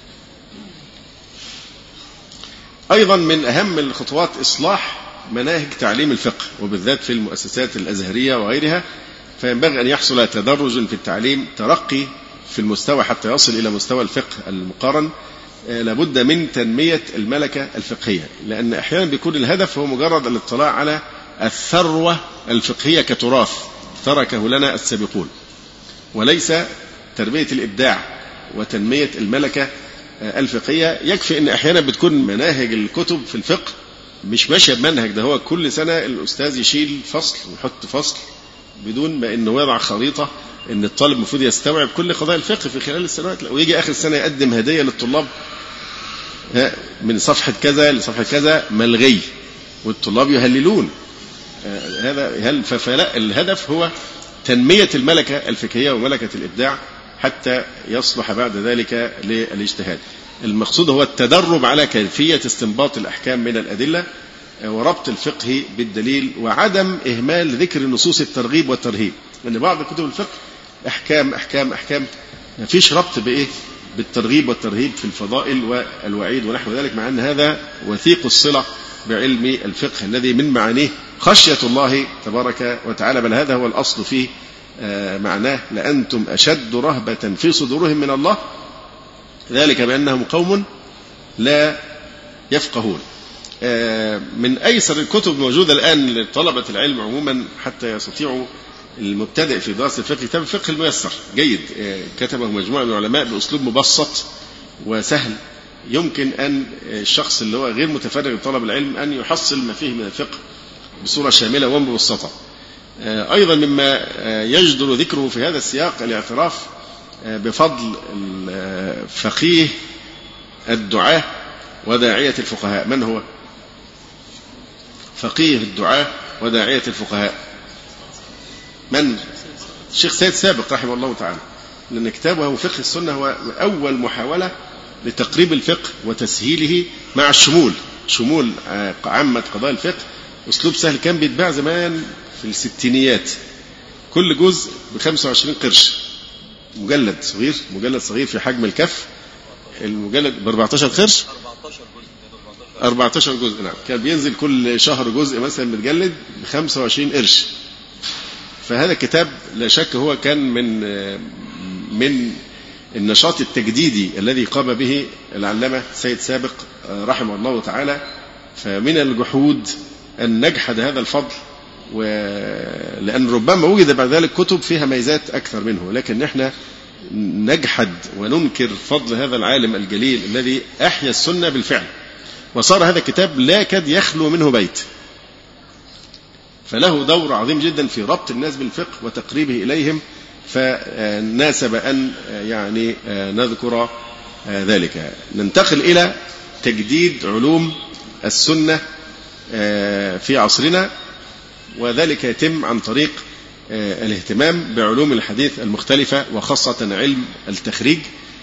أيضا من أهم الخطوات إصلاح مناهج تعليم الفقه وبالذات في المؤسسات الأزهرية وغيرها، فينبغي أن يحصل تدرج في التعليم، ترقي في المستوى حتى يصل إلى مستوى الفقه المقارن. لابد من تنمية الملكة الفقهية، لأن أحيانا بيكون الهدف هو مجرد الاطلاع على الثروة الفقهية كتراث تركه لنا السابقون، وليس تربية الإبداع وتنمية الملكة الفقهية. يكفي أن أحيانا بتكون مناهج الكتب في الفقه مش ماشية بمنهج، ده هو كل سنة الأستاذ يشيل فصل ويحط فصل بدون ما أنه يضع خريطة أن الطالب المفروض يستوعب كل قضايا الفقه في خلال السنوات، ويجي آخر السنة يقدم هدية للطلاب من صفحة كذا لصفحة كذا ملغي والطلاب يهللون هذا هل. فلا، الهدف هو تنمية الملكة الفقهية وملكة الإبداع حتى يصلح بعد ذلك للاجتهاد. المقصود هو التدرب على كيفية استنباط الأحكام من الأدلة وربط الفقه بالدليل وعدم إهمال ذكر نصوص الترغيب والترهيب، لأن بعض كتب الفقه أحكام أحكام أحكام ما فيش ربط بإيه بالترغيب والترهيب في الفضائل والوعيد ونحو ذلك، مع أن هذا وثيق الصلة بعلم الفقه الذي من معانيه خشية الله تبارك وتعالى، بل هذا هو الأصل فيه معناه لأنتم أشد رهبة في صدورهم من الله ذلك بأنهم قوم لا يفقهون. من أيسر الكتب موجودة الآن لطلبة العلم عموما حتى يستطيعوا المبتدئ في دراسة الفقه كتاب الفقه الميسر جيد، كتبه مجموعة من العلماء بأسلوب مبسط وسهل، يمكن أن الشخص اللي هو غير متفرغ لطلب العلم أن يحصل ما فيه من الفقه بصورة شاملة ومبسطة. أيضا مما يجدر ذكره في هذا السياق الاعتراف بفضل فقيه الدعاة وداعية الفقهاء. من هو فقيه الدعاة وداعية الفقهاء؟ من؟ الشيخ سيد سابق رحمه الله تعالى، لأن كتابه فقه السنة هو أول محاولة لتقريب الفقه وتسهيله مع الشمول، شمول عامة قضايا الفقه، أسلوب سهل. كان بيتباع زمان في الستينيات كل جزء بخمسة وعشرين قرش، مجلد صغير، مجلد صغير في حجم الكف، المجلد بأربعتاشر قرش، أربعتاشر جزء. نعم، كان بينزل كل شهر جزء مثلا متجلد بخمسة وعشرين قرش. فهذا الكتاب لا شك هو كان من من النشاط التجديدي الذي قام به العلامة سيد سابق رحمه الله تعالى. فمن الجحود أن نجحد هذا الفضل، ولأن ربما وجد بعد ذلك كتب فيها ميزات أكثر منه، لكن نحن نجحد وننكر فضل هذا العالم الجليل الذي أحيا السنة بالفعل، وصار هذا الكتاب لا يكاد يخلو منه بيت. فله دور عظيم جدا في ربط الناس بالفقه وتقريبه إليهم، فناسب أن يعني نذكر ذلك. ننتقل إلى تجديد علوم السنة في عصرنا، وذلك يتم عن طريق الاهتمام بعلوم الحديث المختلفة، وخاصة علم التخريج،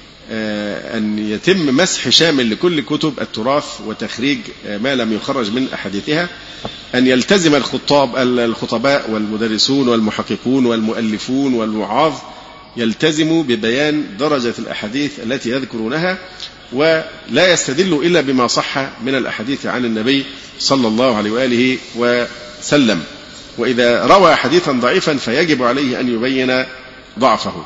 أن يتم مسح شامل لكل كتب التراث وتخريج ما لم يخرج من أحاديثها، أن يلتزم الخطاب الخطباء والمدرسون والمحققون والمؤلفون والوعاظ يلتزموا ببيان درجة الأحاديث التي يذكرونها، ولا يستدل إلا بما صح من الأحاديث عن النبي صلى الله عليه وآله وسلم. وإذا روى حديثا ضعيفا فيجب عليه أن يبين ضعفه.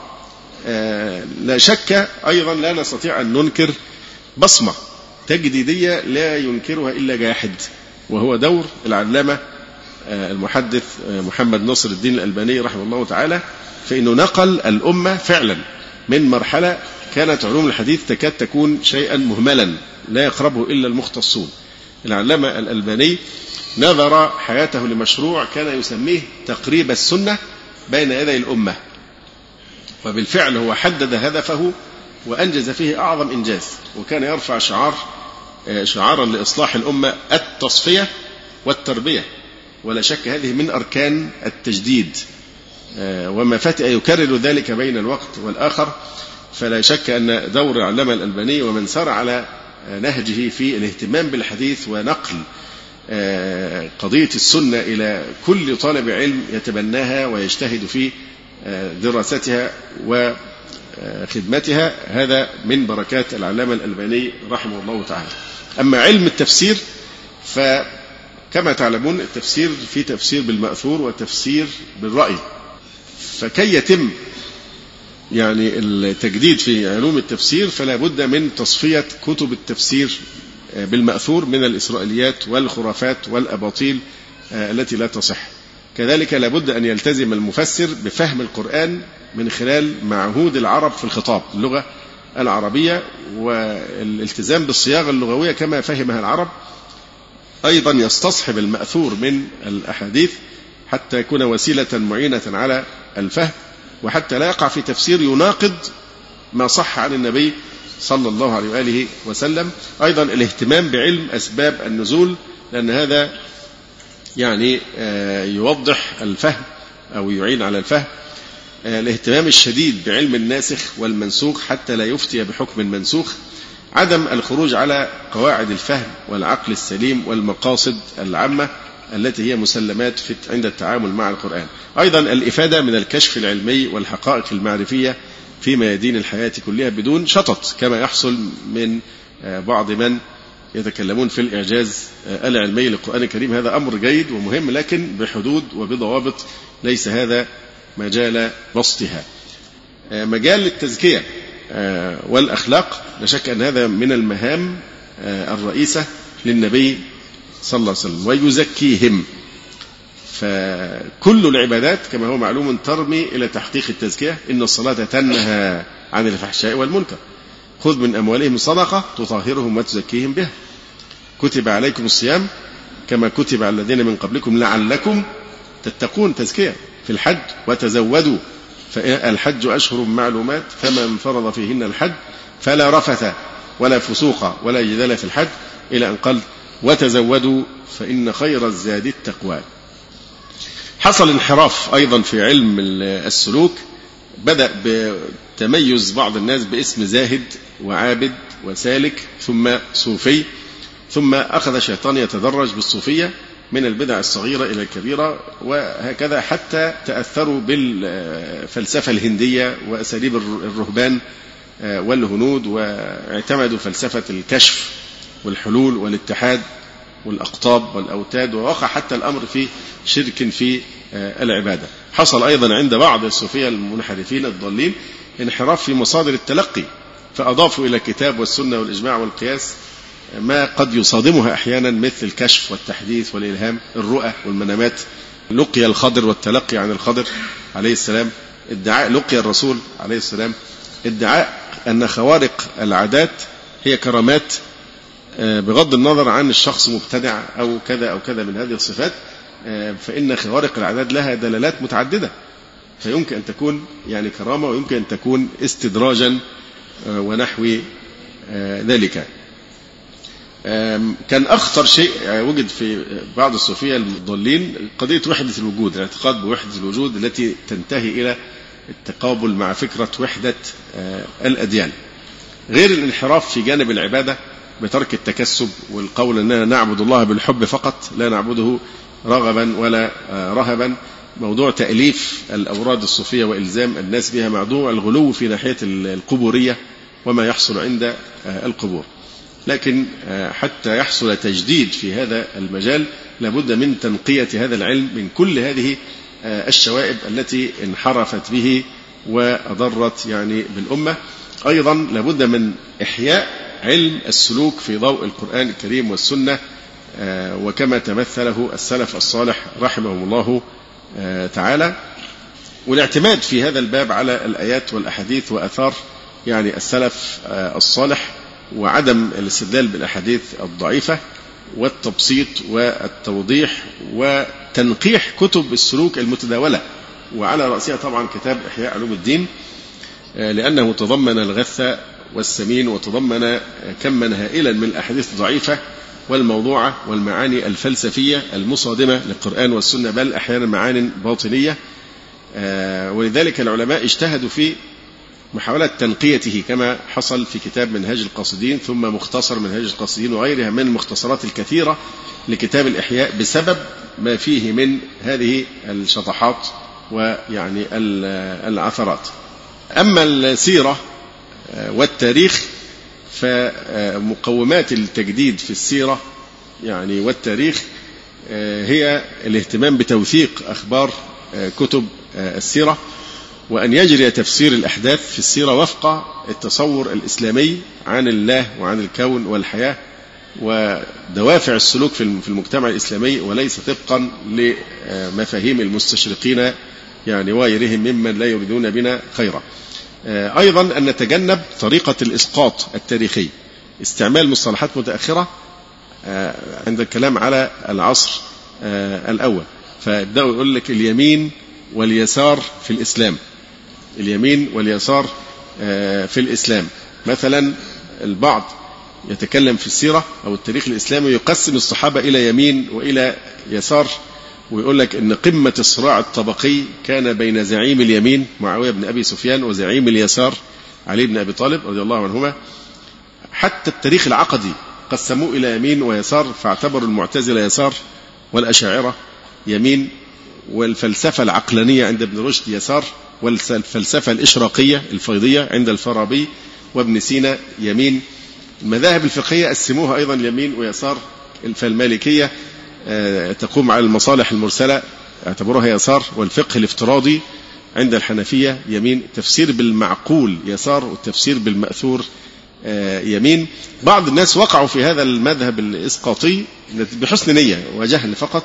لا شك أيضا لا نستطيع أن ننكر بصمة تجديدية لا ينكرها إلا جاحد، وهو دور العلامة المحدث محمد ناصر الدين الألباني رحمه الله تعالى، فإنه نقل الأمة فعلا من مرحلة كانت علوم الحديث تكاد تكون شيئا مهملا لا يقربه إلا المختصون. العلامة الألباني نظر حياته لمشروع كان يسميه تقريب السنة بين يدي الأمة، وبالفعل هو حدد هدفه وأنجز فيه أعظم إنجاز، وكان يرفع شعار شعارا لإصلاح الأمة: التصفية والتربية. ولا شك هذه من أركان التجديد، وما فتئ يكرر ذلك بين الوقت والآخر. فلا شك أن دور العلامة الألباني ومن سار على نهجه في الاهتمام بالحديث ونقل قضية السنة إلى كل طالب علم يتبناها ويجتهد في دراستها وخدمتها، هذا من بركات العلامة الألباني رحمه الله تعالى. أما علم التفسير فكما تعلمون التفسير في تفسير بالمأثور وتفسير بالرأي، فكي يتم يعني التجديد في علوم التفسير فلا بد من تصفية كتب التفسير بالمأثور من الإسرائيليات والخرافات والأباطيل التي لا تصح. كذلك لا بد أن يلتزم المفسر بفهم القرآن من خلال معهود العرب في الخطاب، اللغة العربية، والالتزام بالصياغة اللغوية كما فهمها العرب. أيضا يستصحب المأثور من الأحاديث حتى يكون وسيلة معينة على الفهم، وحتى لا يقع في تفسير يناقض ما صح عن النبي صلى الله عليه وآله وسلم. أيضا الاهتمام بعلم أسباب النزول، لأن هذا يعني يوضح الفهم أو يعين على الفهم. الاهتمام الشديد بعلم الناسخ والمنسوخ حتى لا يفتي بحكم منسوخ. عدم الخروج على قواعد الفهم والعقل السليم والمقاصد العامة التي هي مسلمات في عند التعامل مع القرآن. أيضا الإفادة من الكشف العلمي والحقائق المعرفية في ميادين الحياة كلها بدون شطط كما يحصل من بعض من يتكلمون في الإعجاز العلمي للقرآن الكريم. هذا أمر جيد ومهم، لكن بحدود وبضوابط، ليس هذا مجال بسطها. مجال التزكية والأخلاق لا شك أن هذا من المهام الرئيسة للنبي صلى الله عليه وسلم، ويزكيهم. فكل العبادات كما هو معلوم ترمي إلى تحقيق التزكية. إن الصلاة تنهى عن الفحشاء والمنكر خذ من أموالهم صدقة تطهرهم وتزكيهم بها. كتب عليكم الصيام كما كتب على الذين من قبلكم لعلكم تتقون، تزكية في الحج. وتزودوا فالحج أشهر معلومات فمن فرض فيهن الحج فلا رفث ولا فسوق ولا جدال في الحج، إلى أن قال وتزودوا فإن خير الزاد التقوى. حصل انحراف أيضا في علم السلوك، بدأ بتميز بعض الناس باسم زاهد وعابد وسالك ثم صوفي، ثم أخذ الشيطان يتدرج بالصوفية من البدع الصغيرة إلى الكبيرة، وهكذا حتى تأثروا بالفلسفة الهندية وأساليب الرهبان والهنود، واعتمدوا فلسفة الكشف والحلول والاتحاد والأقطاب والأوتاد، ووقع حتى الأمر في شرك في العبادة. حصل أيضا عند بعض الصوفية المنحرفين الضالين انحراف في مصادر التلقي، فأضافوا إلى الكتاب والسنة والإجماع والقياس ما قد يصادمها أحيانا مثل الكشف والتحديث والإلهام، الرؤى والمنامات. لقي الخضر والتلقي عن الخضر عليه السلام، ادعاء لقي الرسول عليه السلام، ادعاء أن خوارق العادات هي كرامات بغض النظر عن الشخص مبتدع أو كذا أو كذا من هذه الصفات، فإن خوارق العادات لها دلالات متعددة، فيمكن أن تكون يعني كرامة ويمكن أن تكون استدراجا ونحو ذلك. كان أخطر شيء وجد في بعض الصوفية المضلين قضية وحدة الوجود، الاعتقاد بوحدة الوجود التي تنتهي إلى التقابل مع فكرة وحدة الأديان، غير الانحراف في جانب العبادة بترك التكسب والقول أننا نعبد الله بالحب فقط لا نعبده رغبا ولا رهبا، موضوع تأليف الأوراد الصوفية وإلزام الناس بها، موضوع الغلو في ناحية القبورية وما يحصل عند القبور. لكن حتى يحصل تجديد في هذا المجال لابد من تنقية هذا العلم من كل هذه الشوائب التي انحرفت به وأضرت يعني بالأمة. أيضا لابد من إحياء علم السلوك في ضوء القرآن الكريم والسنة، وكما تمثله السلف الصالح رحمهم الله تعالى، والاعتماد في هذا الباب على الآيات والأحاديث وأثار يعني السلف الصالح، وعدم الاستدلال بالأحاديث الضعيفة، والتبسيط والتوضيح وتنقيح كتب السلوك المتداولة، وعلى رأسها طبعا كتاب إحياء علوم الدين، لأنه تضمن الغث والسمين وتضمن كما هائلا من الأحاديث الضعيفة والموضوعة والمعاني الفلسفية المصادمة للقرآن والسنة، بل أحيانا معاني باطنية. ولذلك العلماء اجتهدوا في محاولة تنقيته كما حصل في كتاب منهاج القاصدين، ثم مختصر منهاج القاصدين وغيرها من المختصرات الكثيرة لكتاب الإحياء، بسبب ما فيه من هذه الشطحات ويعني العثرات. أما السيرة والتاريخ فمقومات التجديد في السيرة يعني والتاريخ هي الاهتمام بتوثيق أخبار كتب السيرة، وأن يجري تفسير الأحداث في السيرة وفق التصور الإسلامي عن الله وعن الكون والحياة ودوافع السلوك في المجتمع الإسلامي، وليس طبقا لمفاهيم المستشرقين يعني وغيرهم ممن لا يريدون بنا خيرا. أيضا أن نتجنب طريقة الإسقاط التاريخي، استعمال مصطلحات متأخرة عند الكلام على العصر الأول، فيبدأوا يقول لك اليمين واليسار في الإسلام، اليمين واليسار في الإسلام. مثلا البعض يتكلم في السيرة أو التاريخ الإسلامي يقسم الصحابة إلى يمين وإلى يسار، ويقول لك إن قمة الصراع الطبقي كان بين زعيم اليمين معاوية بن أبي سفيان وزعيم اليسار علي بن أبي طالب رضي الله عنهما. حتى التاريخ العقدي قسموه إلى يمين ويسار، فاعتبروا المعتزلة يسار والأشاعرة يمين، والفلسفة العقلانية عند ابن رشد يسار، والفلسفة الإشراقية الفيضية عند الفارابي وابن سينا يمين. المذاهب الفقهية قسموها أيضا يمين ويسار، فالمالكية تقوم على المصالح المرسلة اعتبروها يسار، والفقه الافتراضي عند الحنفية يمين، تفسير بالمعقول يسار والتفسير بالمأثور يمين. بعض الناس وقعوا في هذا المذهب الإسقاطي بحسن نية وجهل فقط،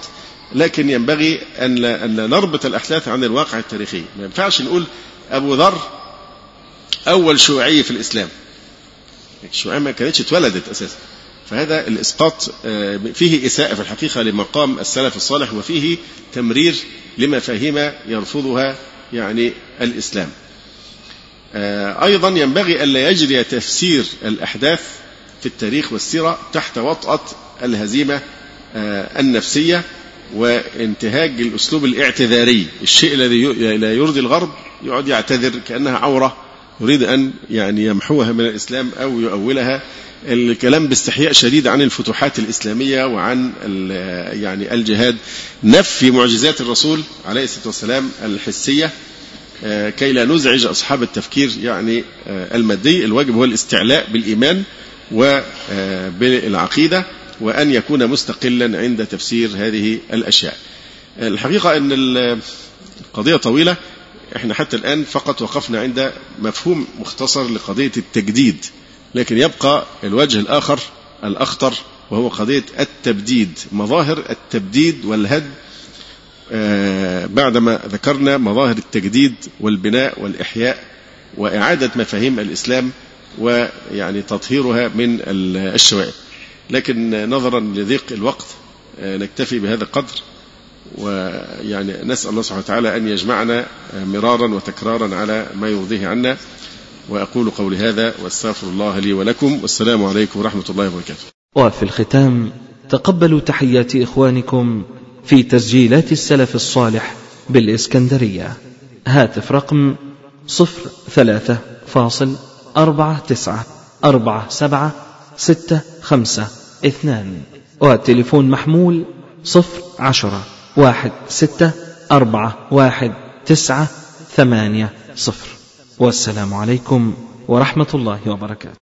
لكن ينبغي أن لا, أن لا نربط الأحداث عن الواقع التاريخي. ما ينفعش نقول أبو ذر أول شيوعي في الإسلام، الشيوعية ما كانتش اتولدت أساسا، فهذا الإسقاط فيه إساءة في الحقيقة لمقام السلف الصالح، وفيه تمرير لمفاهيم يرفضها يعني الإسلام. أيضا ينبغي ألا يجري تفسير الأحداث في التاريخ والسيرة تحت وطأة الهزيمة النفسية وانتهاج الأسلوب الاعتذاري، الشيء الذي لا يرضي الغرب يقعد يعتذر كأنها عورة يريد أن يعني يمحوها من الإسلام أو يؤولها. الكلام باستحياء شديد عن الفتوحات الإسلامية وعن يعني الجهاد، نفي معجزات الرسول عليه الصلاة والسلام الحسية كي لا نزعج أصحاب التفكير يعني المادي. الواجب هو الاستعلاء بالإيمان وبالعقيدة، وأن يكون مستقلا عند تفسير هذه الأشياء. الحقيقة أن القضية طويلة، احنا حتى الآن فقط وقفنا عند مفهوم مختصر لقضية التجديد، لكن يبقى الوجه الآخر الأخطر وهو قضية التبديد، مظاهر التبديد والهدم بعدما ذكرنا مظاهر التجديد والبناء والإحياء وإعادة مفاهيم الإسلام ويعني تطهيرها من الشوائب. لكن نظرا لضيق الوقت نكتفي بهذا القدر، ويعني نسأل الله سبحانه وتعالى أن يجمعنا مرارا وتكرارا على ما يرضيه عنا. وأقول قولي هذا واستغفر الله لي ولكم، والسلام عليكم ورحمة الله وبركاته. وفي الختام تقبلوا تحيات إخوانكم في تسجيلات السلف الصالح بالإسكندرية. هاتف رقم صفر ثلاثة فاصل أربعة تسعة أربعة سبعة ستة خمسة اثنان، والتليفون محمول صفر عشرة واحد ستة أربعة واحد تسعة ثمانية صفر. والسلام عليكم ورحمة الله وبركاته.